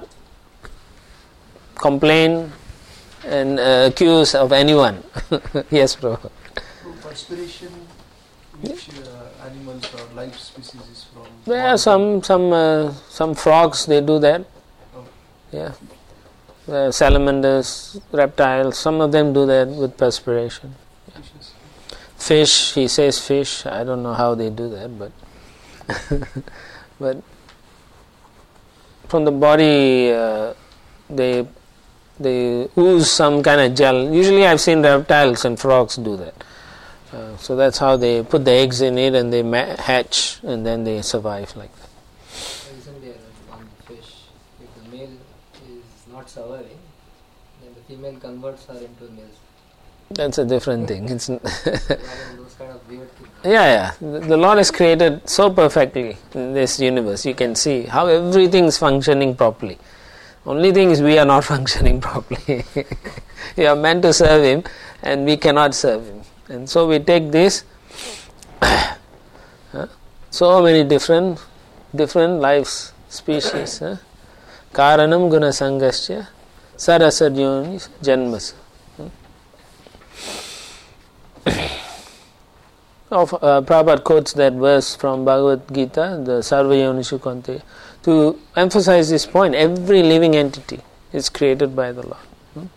complain and accuse of anyone. Yes, bro. So perspiration, which animals or life species is from? There are some frogs, they do that. Yeah. Salamanders, reptiles, some of them do that with perspiration. Yeah. Fish, he says fish. I don't know how they do that, but but from the body they ooze some kind of gel. Usually I've seen reptiles and frogs do that. So that's how they put the eggs in it and they hatch and then they survive like that. Isn't there one fish, if the male is not surviving, then the female converts her into males? That's a different thing. It's Those kind of weird things. Yeah. The Lord has created so perfectly in this universe. You can see how everything is functioning properly. Only thing is we are not functioning properly. We are meant to serve Him and we cannot serve Him. And so we take this So many different lives, species. Karanam guna sangasya sarasaryonis janmas. Prabhupada quotes that verse from Bhagavad Gita, the Sarvayonishu Kante, to emphasize this point. Every living entity is created by the Lord.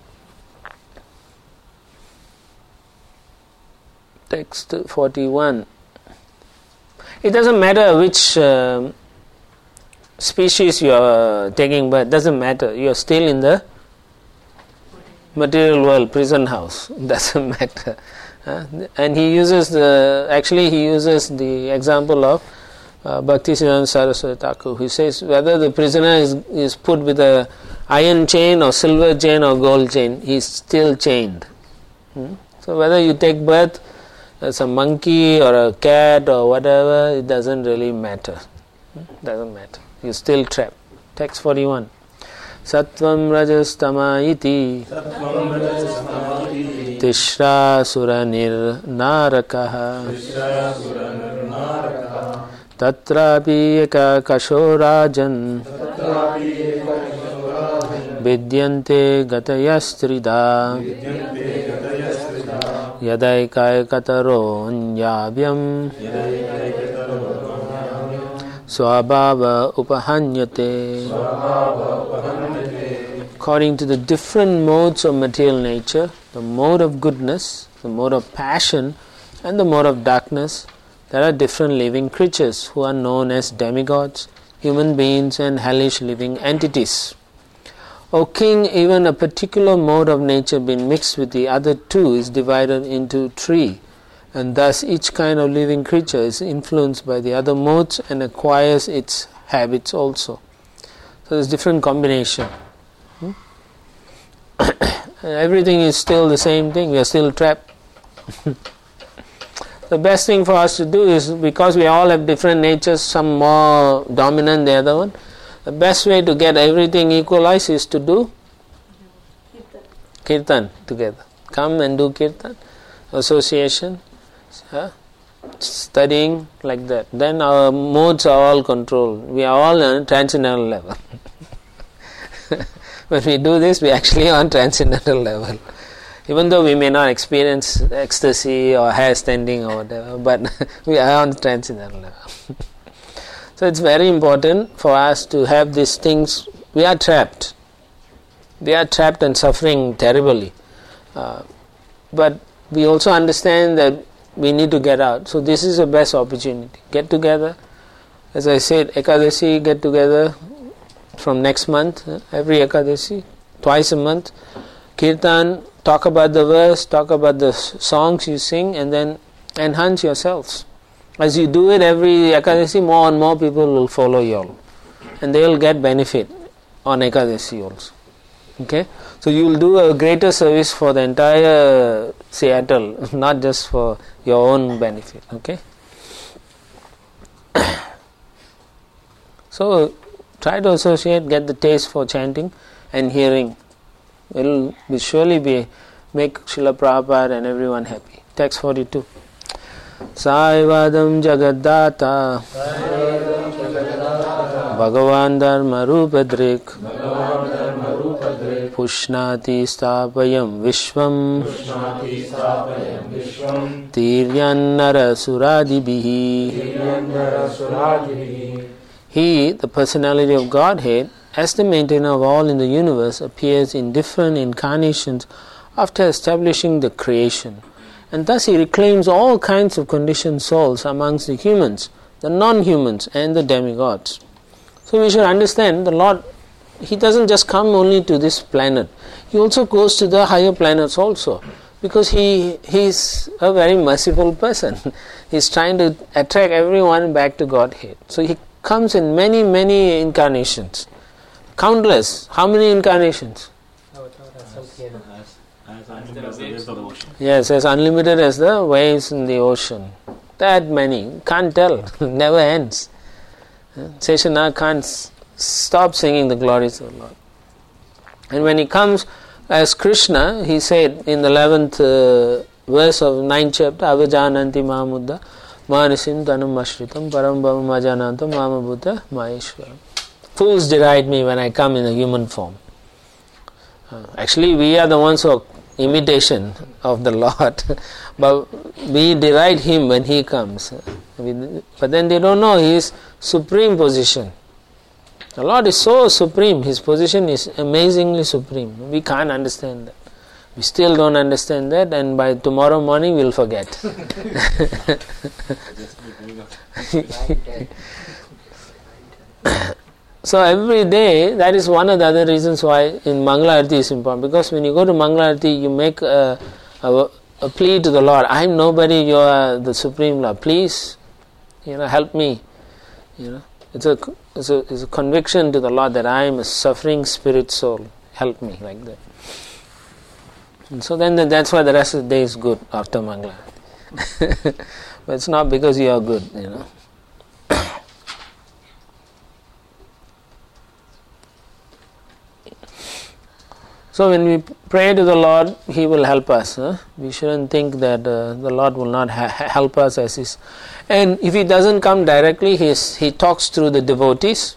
Text 41. It doesn't matter which species you are taking birth, doesn't matter. You are still in the material world, prison house. Doesn't matter. And he uses the example of Bhaktisiddhanta Saraswati Thakur, who says whether the prisoner is put with a iron chain or silver chain or gold chain, he is still chained. So whether you take birth as a monkey or a cat or whatever, it doesn't really matter. Doesn't matter. You're still trapped. Text 41. Sattvam rajas tama iti Tishra suranir narakaha Tatrapi eka kashorajan Vidyante gatayastrida Yadaikaya kataro nyabhyam Swabhava upahanyate. According to the different modes of material nature, the mode of goodness, the mode of passion, and the mode of darkness, there are different living creatures who are known as demigods, human beings, and hellish living entities. O king, even a particular mode of nature being mixed with the other two is divided into three, and thus each kind of living creature is influenced by the other modes and acquires its habits also. So there's different combination. Everything is still the same thing. We are still trapped. The best thing for us to do is, because we all have different natures, some more dominant than the other one, the best way to get everything equalized is to do kirtan together. Come and do kirtan, association, studying, like that. Then our modes are all controlled. We are all on a transcendental level. When we do this, we actually are on transcendental level. Even though we may not experience ecstasy or hair standing or whatever, but we are on transcendental level. So it's very important for us to have these things. We are trapped. We are trapped and suffering terribly. But we also understand that we need to get out. So this is the best opportunity. Get together. As I said, Ekadasi, get together from next month, every Ekadasi, twice a month. Kirtan, talk about the verse, talk about the songs you sing, and then enhance yourselves. As you do it every Ekadasi, more and more people will follow you all. And they will get benefit on Ekadasi also. Okay? So you will do a greater service for the entire Seattle, not just for your own benefit. Okay? So try to associate, get the taste for chanting and hearing. It will surely make Srila Prabhupada and everyone happy. Text 42. Saivadam Jagaddata Bhagavan Dharma Rupadrik Pushnati Stapayam Vishwam Tiryan Nara Suradibihi. He, the personality of Godhead, as the maintainer of all in the universe, appears in different incarnations after establishing the creation. And thus he reclaims all kinds of conditioned souls amongst the humans, the non-humans and the demigods. So we should understand the Lord, He doesn't just come only to this planet. He also goes to the higher planets also, because He is a very merciful person. He is trying to attract everyone back to Godhead. So He comes in many, many incarnations. Countless. How many incarnations? As unlimited as the waves of the ocean. Yes, as unlimited as the waves in the ocean. That many. Can't tell. Never ends. Seshana can't stop singing the glories of the Lord. And when He comes as Krishna, He said in the 11th verse of 9th chapter, Avajananti Mahamudda, Manisim tanum ashritam param bhavam ajanantam mamabhuta maheshwaram. Fools deride me when I come in a human form. Actually, we are the ones who are imitation of the Lord, but we deride Him when He comes. But then they don't know His supreme position. The Lord is so supreme, His position is amazingly supreme. We can't understand that. We still don't understand that, and by tomorrow morning we'll forget. So every day, that is one of the other reasons why in Mangala Arati is important, because when you go to Mangala Arati, you make a plea to the Lord. I am nobody, you are the Supreme Lord. Please, help me. It's a conviction to the Lord that I am a suffering spirit soul. Help me, like that. And so then that's why the rest of the day is good after Mangala. But it's not because you are good, So when we pray to the Lord, He will help us. We shouldn't think that the Lord will not help us as His. And if He doesn't come directly, He talks through the devotees.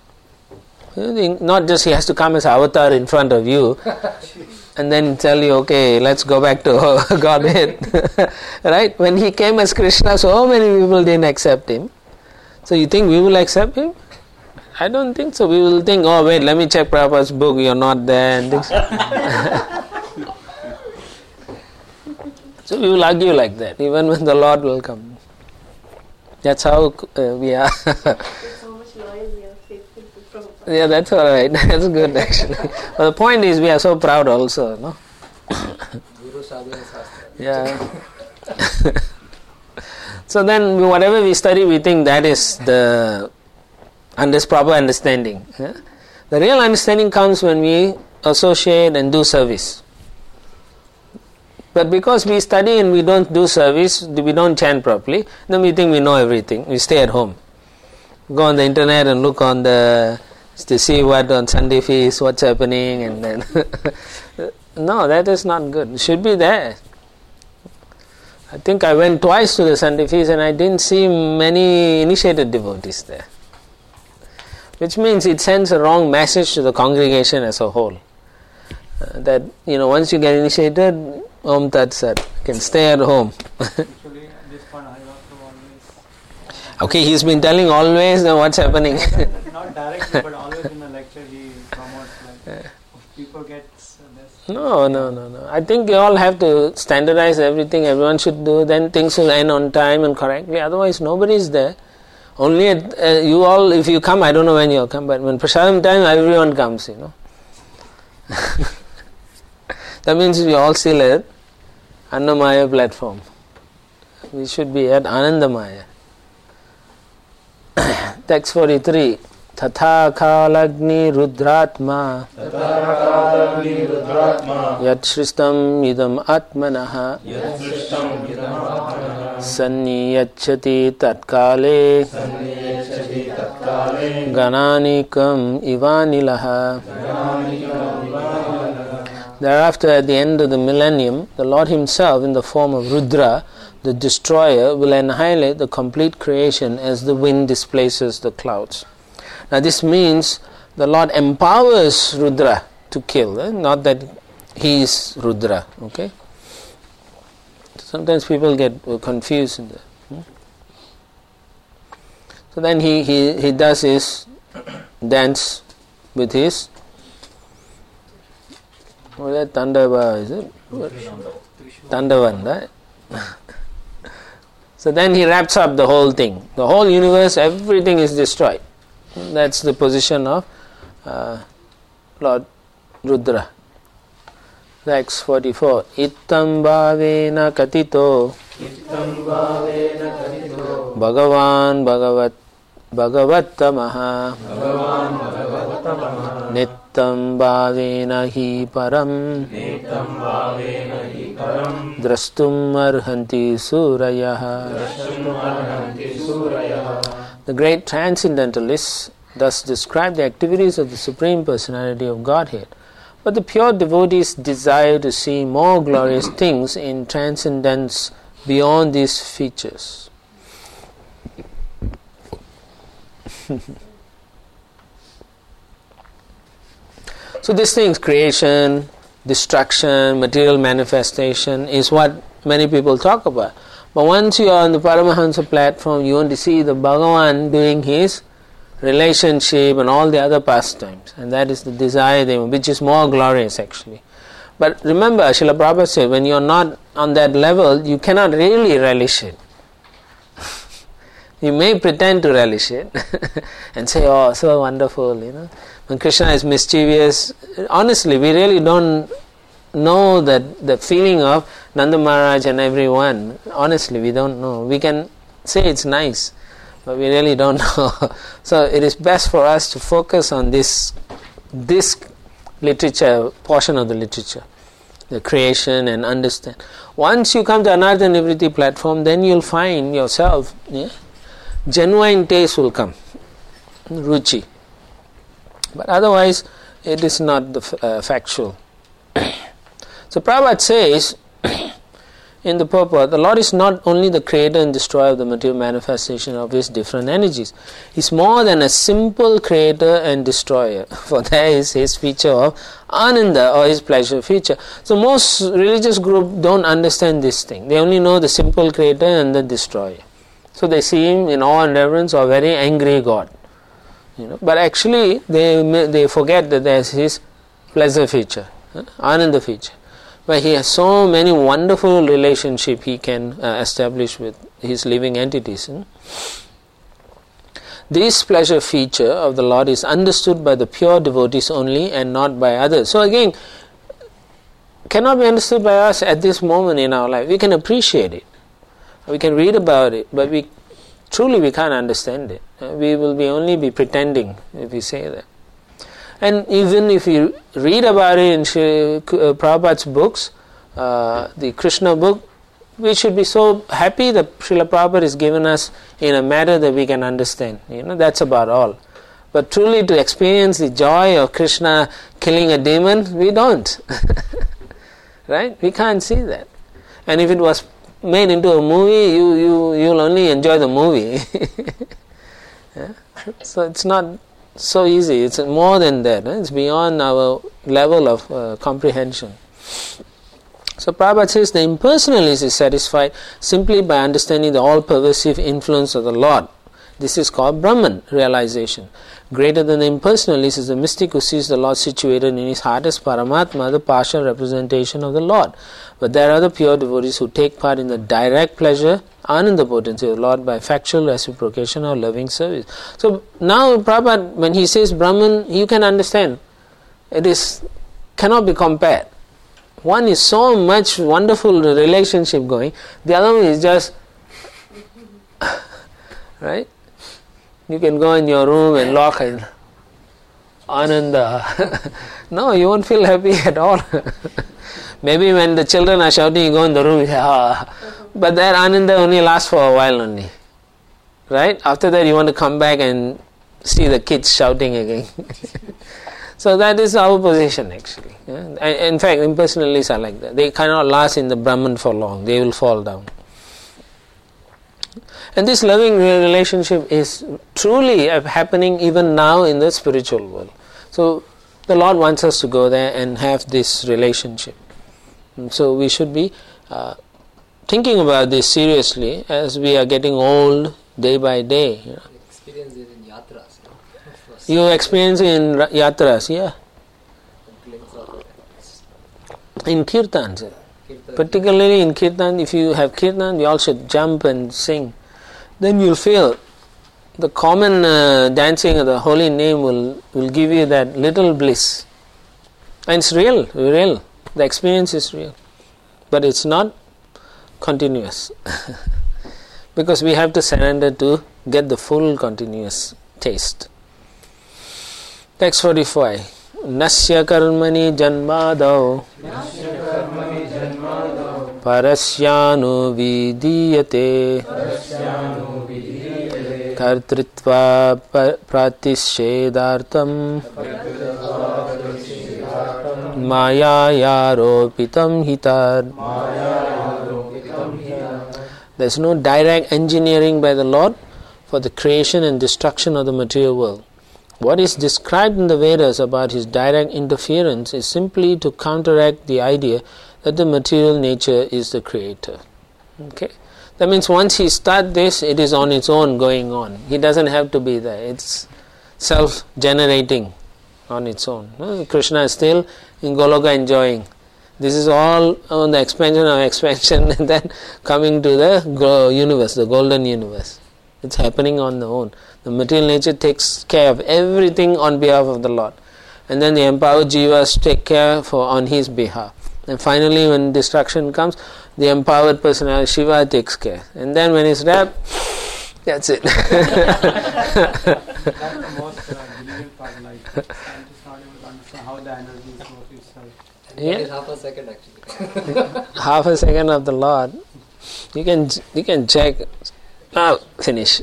Not just He has to come as avatar in front of you and then tell you, okay, let's go back to Godhead. Right? When He came as Krishna, so many people didn't accept Him. So you think we will accept Him? I don't think so. We will think, oh wait, let me check Prabhupada's book, you're not there, and things. So we will argue like that, even when the Lord will come. That's how we are. There's so much noise here, faithful to Prabhupada. Yeah, that's alright. That's good actually. But the point is, we are so proud also, no? Guru Sadhana Shastra. Yeah. So then, whatever we study, we think that is the proper understanding. Yeah? The real understanding comes when we associate and do service. But because we study and we don't do service, we don't chant properly, then we think we know everything. We stay at home. Go on the internet and look on to see what on Sunday feast, what's happening, and then no, that is not good. It should be there. I think I went twice to the Sunday feast and I didn't see many initiated devotees there. Which means it sends a wrong message to the congregation as a whole. That, once you get initiated, Om Tat Sat, you can stay at home. Actually, at this point, I also always. Okay, he's been telling always what's happening. Not directly, but always in the lecture he promotes people get this. No. I think you all have to standardize everything everyone should do, then things will end on time and correctly. Otherwise, nobody is there. Only you all, if you come, I don't know when you'll come, but when Prasadam time, everyone comes, That means we all still at Annamaya platform. We should be at Anandamaya. Text 43. Tatha kalagni rudratma yat shristam idam atmanaha sanniyachati tatkale gananikam ivanilaha. Thereafter, at the end of the millennium, the Lord Himself, in the form of Rudra, the destroyer, will annihilate the complete creation as the wind displaces the clouds. Now this means the Lord empowers Rudra to kill, not that He is Rudra. Okay. Sometimes people get confused in that. So then he does his dance with his Tandava, is it? Tandavan, right? So then he wraps up the whole thing. The whole universe, everything is destroyed. That's the position of Lord Rudra. Text 44. Ittam bhavena katito Bhagavan Bhagavatamaha Nittam bhavena hi param Drastum arhanti surayaha. The great transcendentalists thus describe the activities of the Supreme Personality of Godhead. But the pure devotees desire to see more glorious things in transcendence beyond these features. So these things, creation, destruction, material manifestation, is what many people talk about. But once you are on the Paramahansa platform, you want to see the Bhagavan doing his relationship and all the other pastimes. And that is the desire, which is more glorious actually. But remember, Srila Prabhupada said, when you are not on that level, you cannot really relish it. You may pretend to relish it and say, oh, so wonderful, When Krishna is mischievous, honestly, we really don't know that the feeling of Nanda Maharaj and everyone. Honestly, we don't know. We can say it's nice, but we really don't know. So it is best for us to focus on this literature, portion of the literature, the creation, and understand. Once you come to Anartha Nivritti platform, then you'll find yourself, genuine taste will come, ruchi. But otherwise, it is not the factual. So Prabhupada says in the purport, the Lord is not only the creator and destroyer of the material manifestation of his different energies. He is more than a simple creator and destroyer. For there is his feature of Ananda, or his pleasure feature. So most religious groups don't understand this thing. They only know the simple creator and the destroyer. So they see him in awe and reverence, or very angry God. But actually they forget that there is his pleasure feature, Ananda feature. But he has so many wonderful relationships he can establish with his living entities. This pleasure feature of the Lord is understood by the pure devotees only and not by others. So again, cannot be understood by us at this moment in our life. We can appreciate it. We can read about it, but we can't understand it. We will only be pretending if we say that. And even if you read about it in Prabhupada's books, the Krishna book, we should be so happy that Srila Prabhupada has given us in a matter that we can understand. That's about all. But truly to experience the joy of Krishna killing a demon, we don't. Right? We can't see that. And if it was made into a movie, you'll only enjoy the movie. Yeah? So it's not so easy. It's more than that. It's beyond our level of comprehension. So Prabhupada says the impersonalist is satisfied simply by understanding the all-pervasive influence of the Lord. This is called Brahman realization. Greater than the impersonalist is the mystic who sees the Lord situated in his heart as Paramatma, the partial representation of the Lord. But there are the pure devotees who take part in the direct pleasure, Ananda potency of the Lord by factual reciprocation or loving service. So now Prabhupada, when he says Brahman, you can understand. Cannot be compared. One is so much wonderful relationship going, the other one is just right? You can go in your room and lock and Ananda. No, you won't feel happy at all. Maybe when the children are shouting, you go in the room and say, but that Ananda only lasts for a while only. Right? After that you want to come back and see the kids shouting again. So that is our position actually. Yeah? In fact, impersonalists are like that. They cannot last in the Brahman for long. They will fall down. And this loving relationship is truly happening even now in the spiritual world. So the Lord wants us to go there and have this relationship. And so we should be thinking about this seriously as we are getting old day by day. Experience it in yatras. You experience it in yatras, yeah. In kirtans. Particularly in kirtan, if you have kirtan, we all should jump and sing. Then you'll feel the common dancing of the holy name will give you that little bliss. And it's real. The experience is real. But it's not continuous. Because we have to surrender to get the full continuous taste. Text 45. Nasya karmani janmadau parasyanu vidiyate kartritva pratishedartam maya yaropitam hitad. There is no direct engineering by the Lord for the creation and destruction of the material world. What is described in the Vedas about his direct interference is simply to counteract the idea that the material nature is the creator. Okay? That means once he starts this, it is on its own going on. He doesn't have to be there. It's self-generating on its own. Krishna is still in Goloka enjoying. This is all on the expansion of expansion and then coming to the universe, the golden universe. It's happening on the own. The material nature takes care of everything on behalf of the Lord. And then the empowered jivas take care on his behalf. And finally when destruction comes, the empowered personality Shiva takes care. And then when it's wrapped, that's it. That's the most brilliant part. Like scientists not able to understand how the energy flows itself. And that is half a second actually. Half a second of the Lord. You can check. Oh, finish.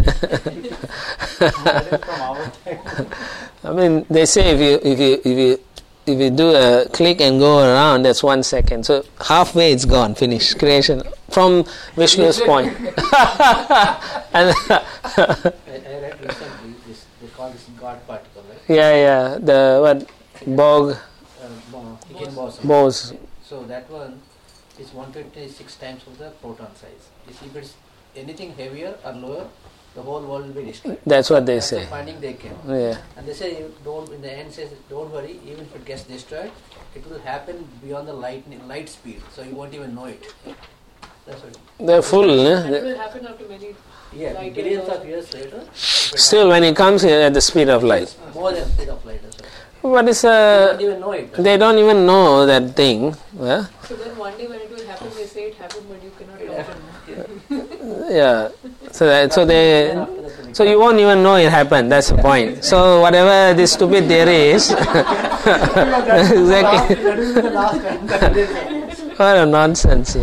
I mean, they say if you do a click and go around, that's 1 second. So halfway it's gone, finished, creation from Vishnu's point. And I read recently they call this God particle, right? Yeah, the what Bog Bose. So that one is 126 times of the proton size. If it's anything heavier or lower, the whole world will be destroyed. That's what they That's say. the finding they came. Yeah. And they say in the end says don't worry, even if it gets destroyed, it will happen beyond the light speed, so you won't even know it. That's what. They're full, And it will happen after many light billions years. of years later. Still when it comes here at the speed of light. More than speed of light. That's right. What is You don't even know it. they don't even know that thing. Yeah. So then one day when it will happen, they say it happened, but you cannot talk. Yeah. So you won't even know it happened. That's the point. So whatever this stupid theory is, exactly. What a nonsense,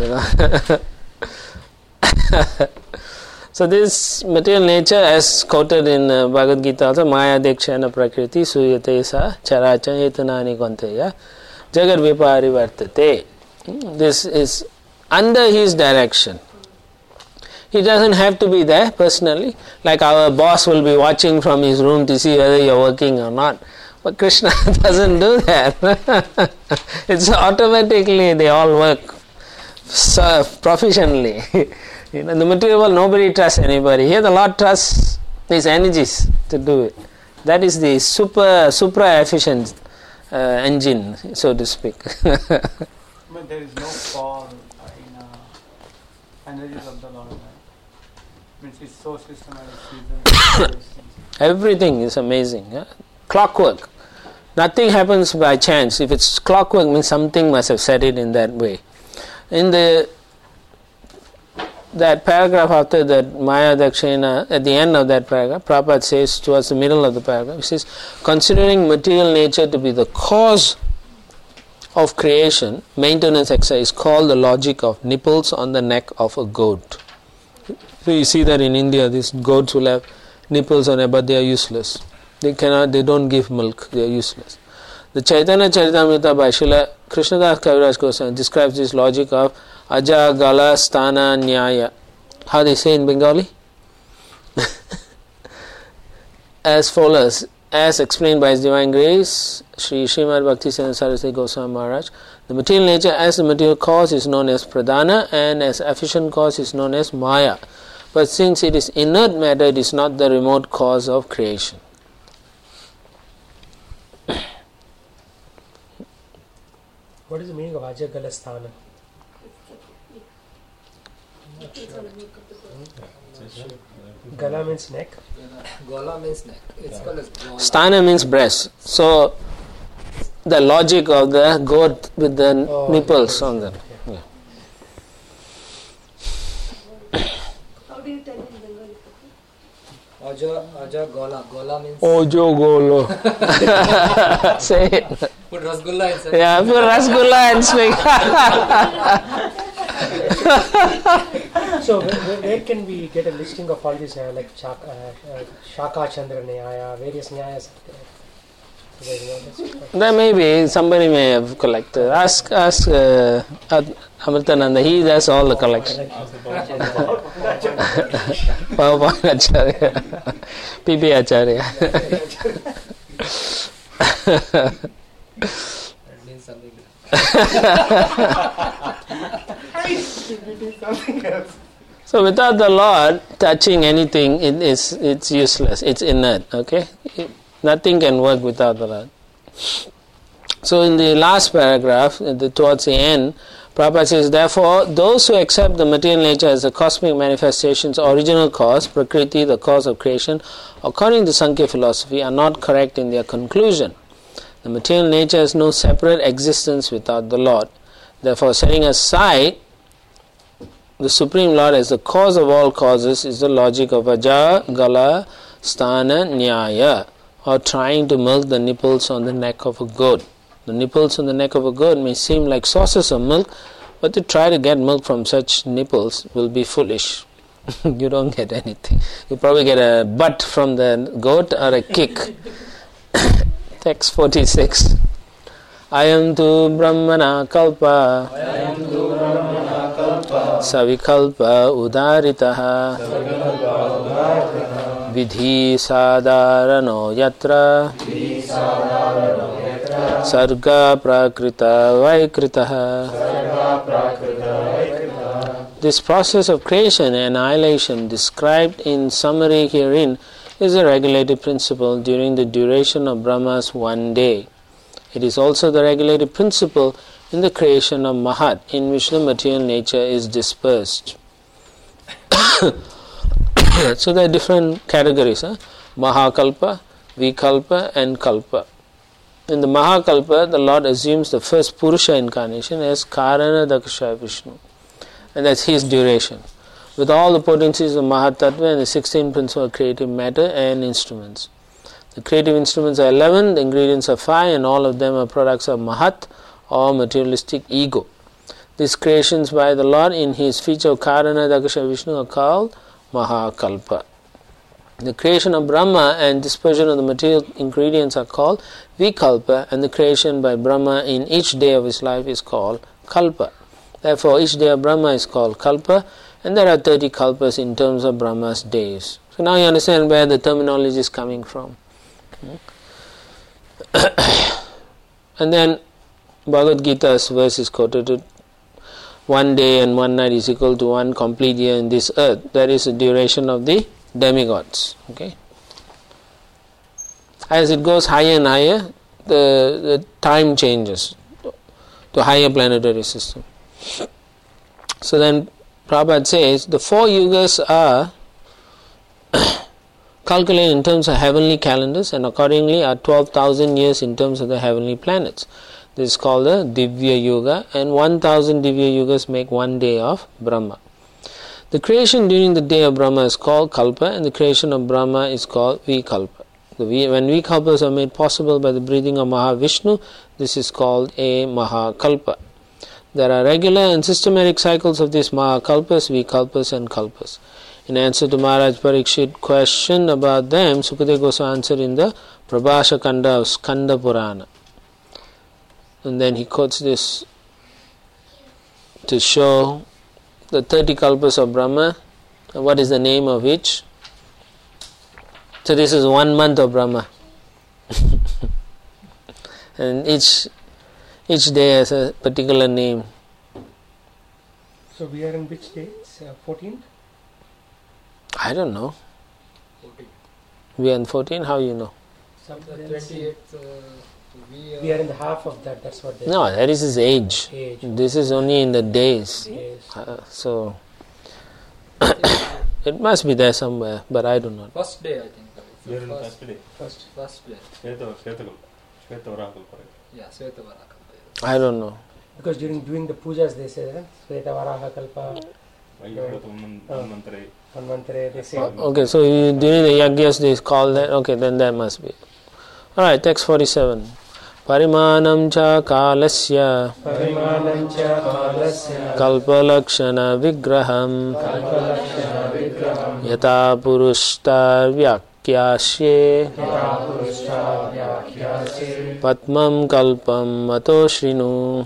So this material nature, as quoted in Bhagavad Gita also, Maya Dekshana Prakriti Suyate Sa Charachan Yetanani Konteya Jagar Vipari Vartate. This is under his direction. He doesn't have to be there personally, like our boss will be watching from his room to see whether you're working or not. But Krishna doesn't do that. It's automatically they all work proficiently. In the material world, nobody trusts anybody. Here, the Lord trusts His energies to do it. That is the supra efficient engine, so to speak. But there is no fall in energies of the Lord. Right? Means it's so systematic. Everything is amazing. Yeah? Clockwork. Nothing happens by chance. If it's clockwork, means something must have set it in that way. In that paragraph after that Maya Dakshina, at the end of that paragraph, Prabhupada says towards the middle of the paragraph, he says, considering material nature to be the cause of creation, maintenance exercise is called the logic of nipples on the neck of a goat. So you see that in India, these goats will have nipples on it, but they are useless. They don't give milk, they are useless. The Chaitanya Charitamrita by Srila Krishnadas Kaviraj Goswami describes this logic of Aja Gala Sthana Nyaya. How they say in Bengali? As follows, as explained by His Divine Grace, Sri Srimad Bhaktisiddhanta Saraswati Goswami Maharaj, the material nature as the material cause is known as Pradhana and as efficient cause is known as Maya. But since it is inert matter, it is not the remote cause of creation. What is the meaning of Ajagalastana? Gala means neck. Gola means neck. It's called as gola. Sthana means breast. So the logic of the goat with the nipples on them. Yeah. How do you tell in Bengali? Aja gola. Gola means. Ojo golo. Say it. Put rasgulla inside. Yeah, put rasgulla and speak. So where can we get a listing of all these like Shaka Chandra Nyaya, various Nyayas? There may be, somebody may have collected. Ask Amritananda, he does all the collection. PowerPoint Acharya, PP Acharya. That means something. So without the Lord touching anything, it's useless. It's inert. Okay, nothing can work without the Lord. So in the last paragraph, towards the end, Prabhupada says, therefore, those who accept the material nature as the cosmic manifestation's original cause, Prakriti, the cause of creation, according to Sankhya philosophy, are not correct in their conclusion. The material nature has no separate existence without the Lord. Therefore, setting aside the Supreme Lord as the cause of all causes is the logic of Aja, Gala, Sthana, Nyaya, or trying to milk the nipples on the neck of a goat. The nipples on the neck of a goat may seem like sources of milk, but to try to get milk from such nipples will be foolish. You don't get anything. You probably get a butt from the goat or a kick. Text 46. Ayam tu brahmana kalpa savikalpa udaritaha vidhi sadarano yatra sarga prakrita vaikritaha. This process of creation and annihilation described in summary herein is a regulated principle during the duration of Brahma's one day. It is also the regulated principle in the creation of Mahat, in which the material nature is dispersed. So there are different categories, Mahakalpa, Vikalpa and Kalpa. In the Mahakalpa, the Lord assumes the first Purusha incarnation as Karana Dakasha Vishnu, and that's his duration, with all the potencies of Mahatattva and the 16 principles of creative matter and instruments. The creative instruments are 11, the ingredients are 5, and all of them are products of Mahat or materialistic ego. These creations by the Lord in his feature of Karana Dakasha Vishnu are called Mahakalpa. The creation of Brahma and dispersion of the material ingredients are called Vikalpa, and the creation by Brahma in each day of his life is called Kalpa. Therefore, each day of Brahma is called Kalpa, and there are 30 Kalpas in terms of Brahma's days. So now you understand where the terminology is coming from. And then Bhagavad Gita's verse is quoted: 1 day and 1 night is equal to 1 complete year in this earth. That is the duration of the demigods. Okay. As it goes higher and higher, the time changes to higher planetary system. So then Prabhupada says the 4 yugas are calculated in terms of heavenly calendars, and accordingly are 12,000 years in terms of the heavenly planets. This is called the Divya Yuga, and 1,000 Divya Yugas make 1 day of Brahma. The creation during the day of Brahma is called Kalpa, and the creation of Brahma is called Vikalpa. When Vikalpas are made possible by the breathing of Mahavishnu, this is called a Mahakalpa. There are regular and systematic cycles of these Mahakalpas, Vikalpas and Kalpas. In answer to Maharaj Parikshit's question about them, Sukadeva Goswami answered in the Prabhasha Kanda of Skanda Purana. And then he quotes this to show the 30 Kalpas of Brahma, and what is the name of each. So this is 1 month of Brahma. And each day has a particular name. So we are in which day? 14th? I don't know. 14. We are in 14? How you know? The 28th, we are in the half of that, that's what they No, that is his age. age. This is only in the days. Yes. So it must be there somewhere, but I don't know. First day, I think. We are in the first day. First day. Shvetavarakalpa. Yeah, Svetavarakalpa. I don't know. Because during doing the pujas they say that Sveta Varaha Kalpa, Manvantare, they say. Okay, so during the yagyas they call that. Okay, then that must be. Alright, text 47. Parimanam cha kalasya kalpalakshana vigraham yata purushta vyakyasye Padmam kalpam mato shrinu.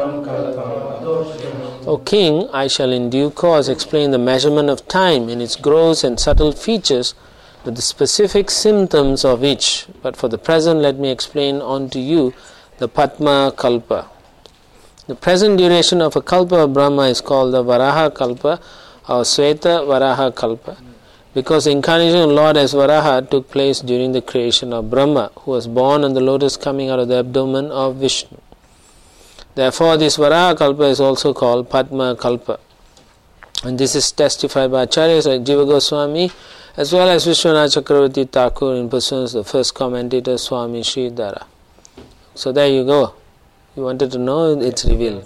O king, I shall in due course explain the measurement of time in its gross and subtle features, with the specific symptoms of each. But for the present, let me explain unto you the Padma Kalpa. The present duration of a Kalpa of Brahma is called the Varaha Kalpa or Sweta Varaha Kalpa, because the incarnation of Lord as Varaha took place during the creation of Brahma, who was born on the lotus coming out of the abdomen of Vishnu. Therefore, this Varaha Kalpa is also called Padma Kalpa. And this is testified by Acharyas like Jiva Goswami, as well as Vishwanath Chakravarti Thakur in pursuance of the first commentator Swami Sridhara. So there you go. You wanted to know, it's revealed.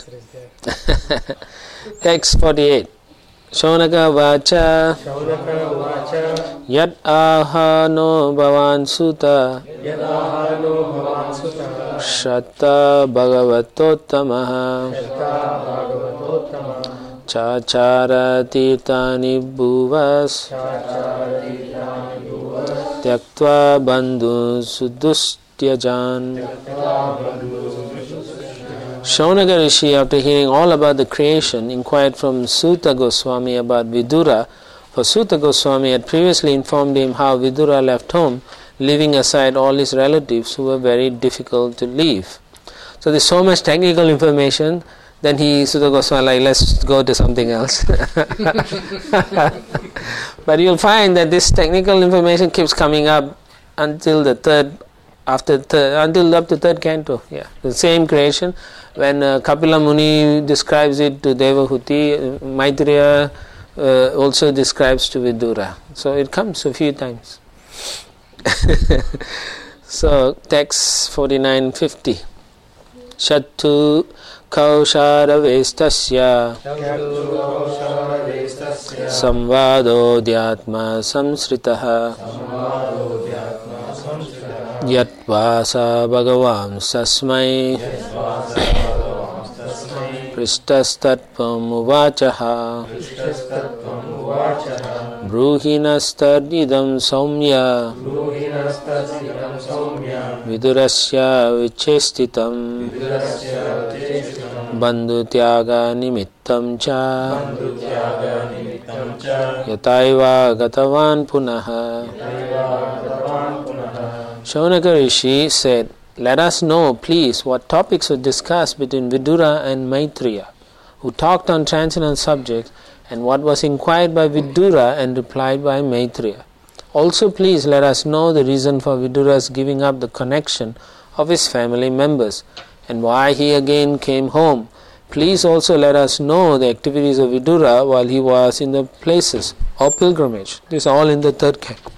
Text 48. Shaunaka Vacha Yat Aha No Bhavan Sutta Shatta Bhagavatottamaha Chachara Tirtani Bhuvas Tyaktva Bandhu Sudustyajan. Shaunaka Rishi, after hearing all about the creation, inquired from Suta Goswami about Vidura, for Suta Goswami had previously informed him how Vidura left home, leaving aside all his relatives who were very difficult to leave. So there's so much technical information, then Suta Goswami like, let's go to something else. But you'll find that this technical information keeps coming up until the until up to third canto. Yeah, the same creation. When Kapila Muni describes it to Devahuti, Maitreya also describes to Vidura. So it comes a few times. So text 4950. Shattu Kaushara Vestasya Samvado Dhyatma Samsritaha Yatvasa Bhagavan Sasmai Pristastatvam Uvachaha Bruhinastadidam Saumya Vidurasya Vichestitam Bandhutyaga Nimittam Cha Yataiva Gatavan Punaha. Shaunaka Rishi said, let us know, please, what topics were discussed between Vidura and Maitreya, who talked on transcendental subjects, and what was inquired by Vidura and replied by Maitreya. Also, please let us know the reason for Vidura's giving up the connection of his family members, and why he again came home. Please also let us know the activities of Vidura while he was in the places of pilgrimage. This is all in the third canto.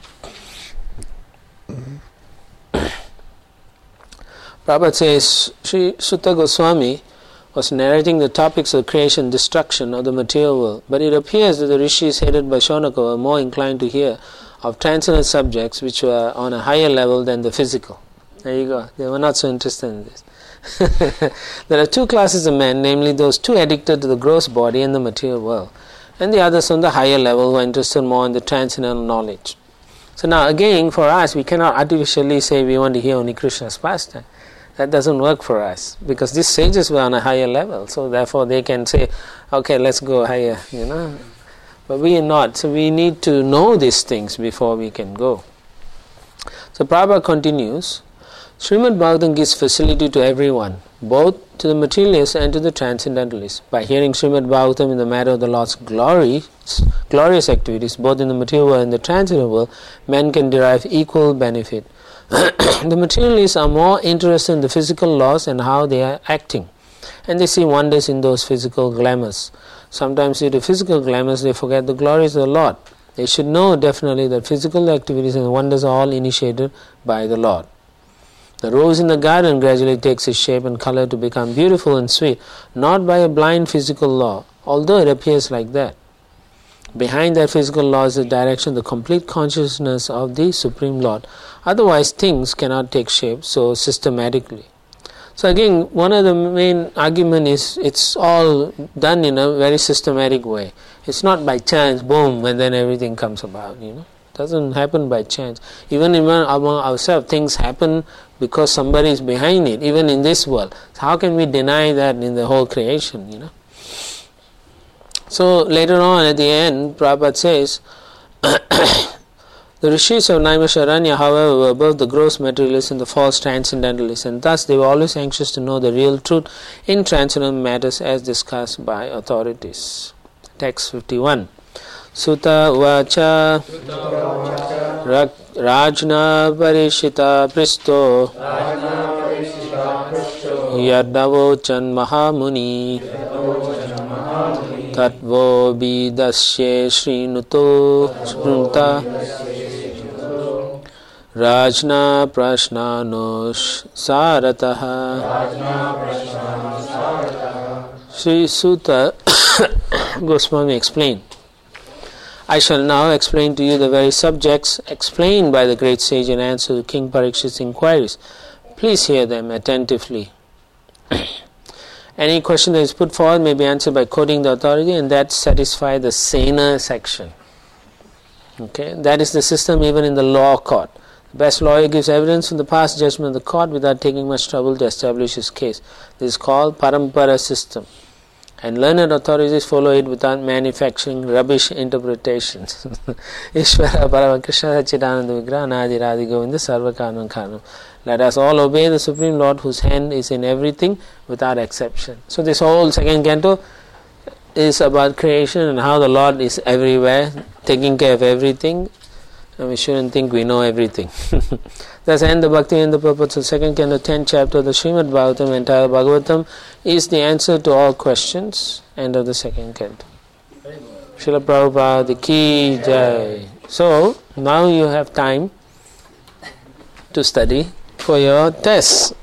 Prabhupada says Sri Sutta Goswami was narrating the topics of creation and destruction of the material world, but it appears that the rishis headed by Shaunaka were more inclined to hear of transcendental subjects which were on a higher level than the physical. There you go. They were not so interested in this. There are two classes of men, namely those too addicted to the gross body and the material world, and the others on the higher level who are interested more in the transcendental knowledge. So now again, for us, we cannot artificially say we want to hear only Krishna's pastime. That doesn't work for us, because these sages were on a higher level, so therefore they can say, okay, let's go higher, But we are not, so we need to know these things before we can go. So Prabhupada continues, Srimad Bhagavatam gives facility to everyone, both to the materialists and to the transcendentalists. By hearing Srimad Bhagavatam in the matter of the Lord's glorious activities, both in the material world and the transcendental world, men can derive equal benefit. The materialists are more interested in the physical laws and how they are acting, and they see wonders in those physical glamours. Sometimes due to physical glamours they forget the glories of the Lord. They should know definitely that physical activities and wonders are all initiated by the Lord. The rose in the garden gradually takes its shape and color to become beautiful and sweet, not by a blind physical law, although it appears like that. Behind that physical law is the direction, the complete consciousness of the Supreme Lord. Otherwise, things cannot take shape so systematically. So again, one of the main argument is it's all done in a very systematic way. It's not by chance, boom, and then everything comes about, doesn't happen by chance. Even among ourselves, things happen because somebody is behind it, even in this world. So how can we deny that in the whole creation, So later on at the end, Prabhupada says, the rishis of Naimisharanya, however, were both the gross materialists and the false transcendentalists, and thus they were always anxious to know the real truth in transcendental matters as discussed by authorities. Text 51. Sutta vacha Rajna Parishita Pristo Yadavochan Mahamuni Tatvo Bidasye Srinuto Sruta Rajna Prashnanosh Sarataha. Sri Sutta Goswami explained, I shall now explain to you the very subjects explained by the great sage in answer to King Parikshit's inquiries. Please hear them attentively. Any question that is put forward may be answered by quoting the authority, and that satisfies the Sena section. Okay, that is the system even in the law court. The best lawyer gives evidence from the past judgment of the court without taking much trouble to establish his case. This is called Parampara system. And learned authorities follow it without manufacturing rubbish interpretations. Ishvara Parama Krishna Sachidananda Vigraha Nadi Radhi Govinda Sarva Karnam Karnam. Let us all obey the Supreme Lord whose hand is in everything without exception. So this whole second canto is about creation and how the Lord is everywhere, taking care of everything. And we shouldn't think we know everything. Thus end the Bhakti and the purpose of second canto, 10th chapter of the Srimad Bhagavatam. Entire Bhagavatam is the answer to all questions. End of the second canto. Srila Prabhupada Ki Jai. So now you have time to study for your tests.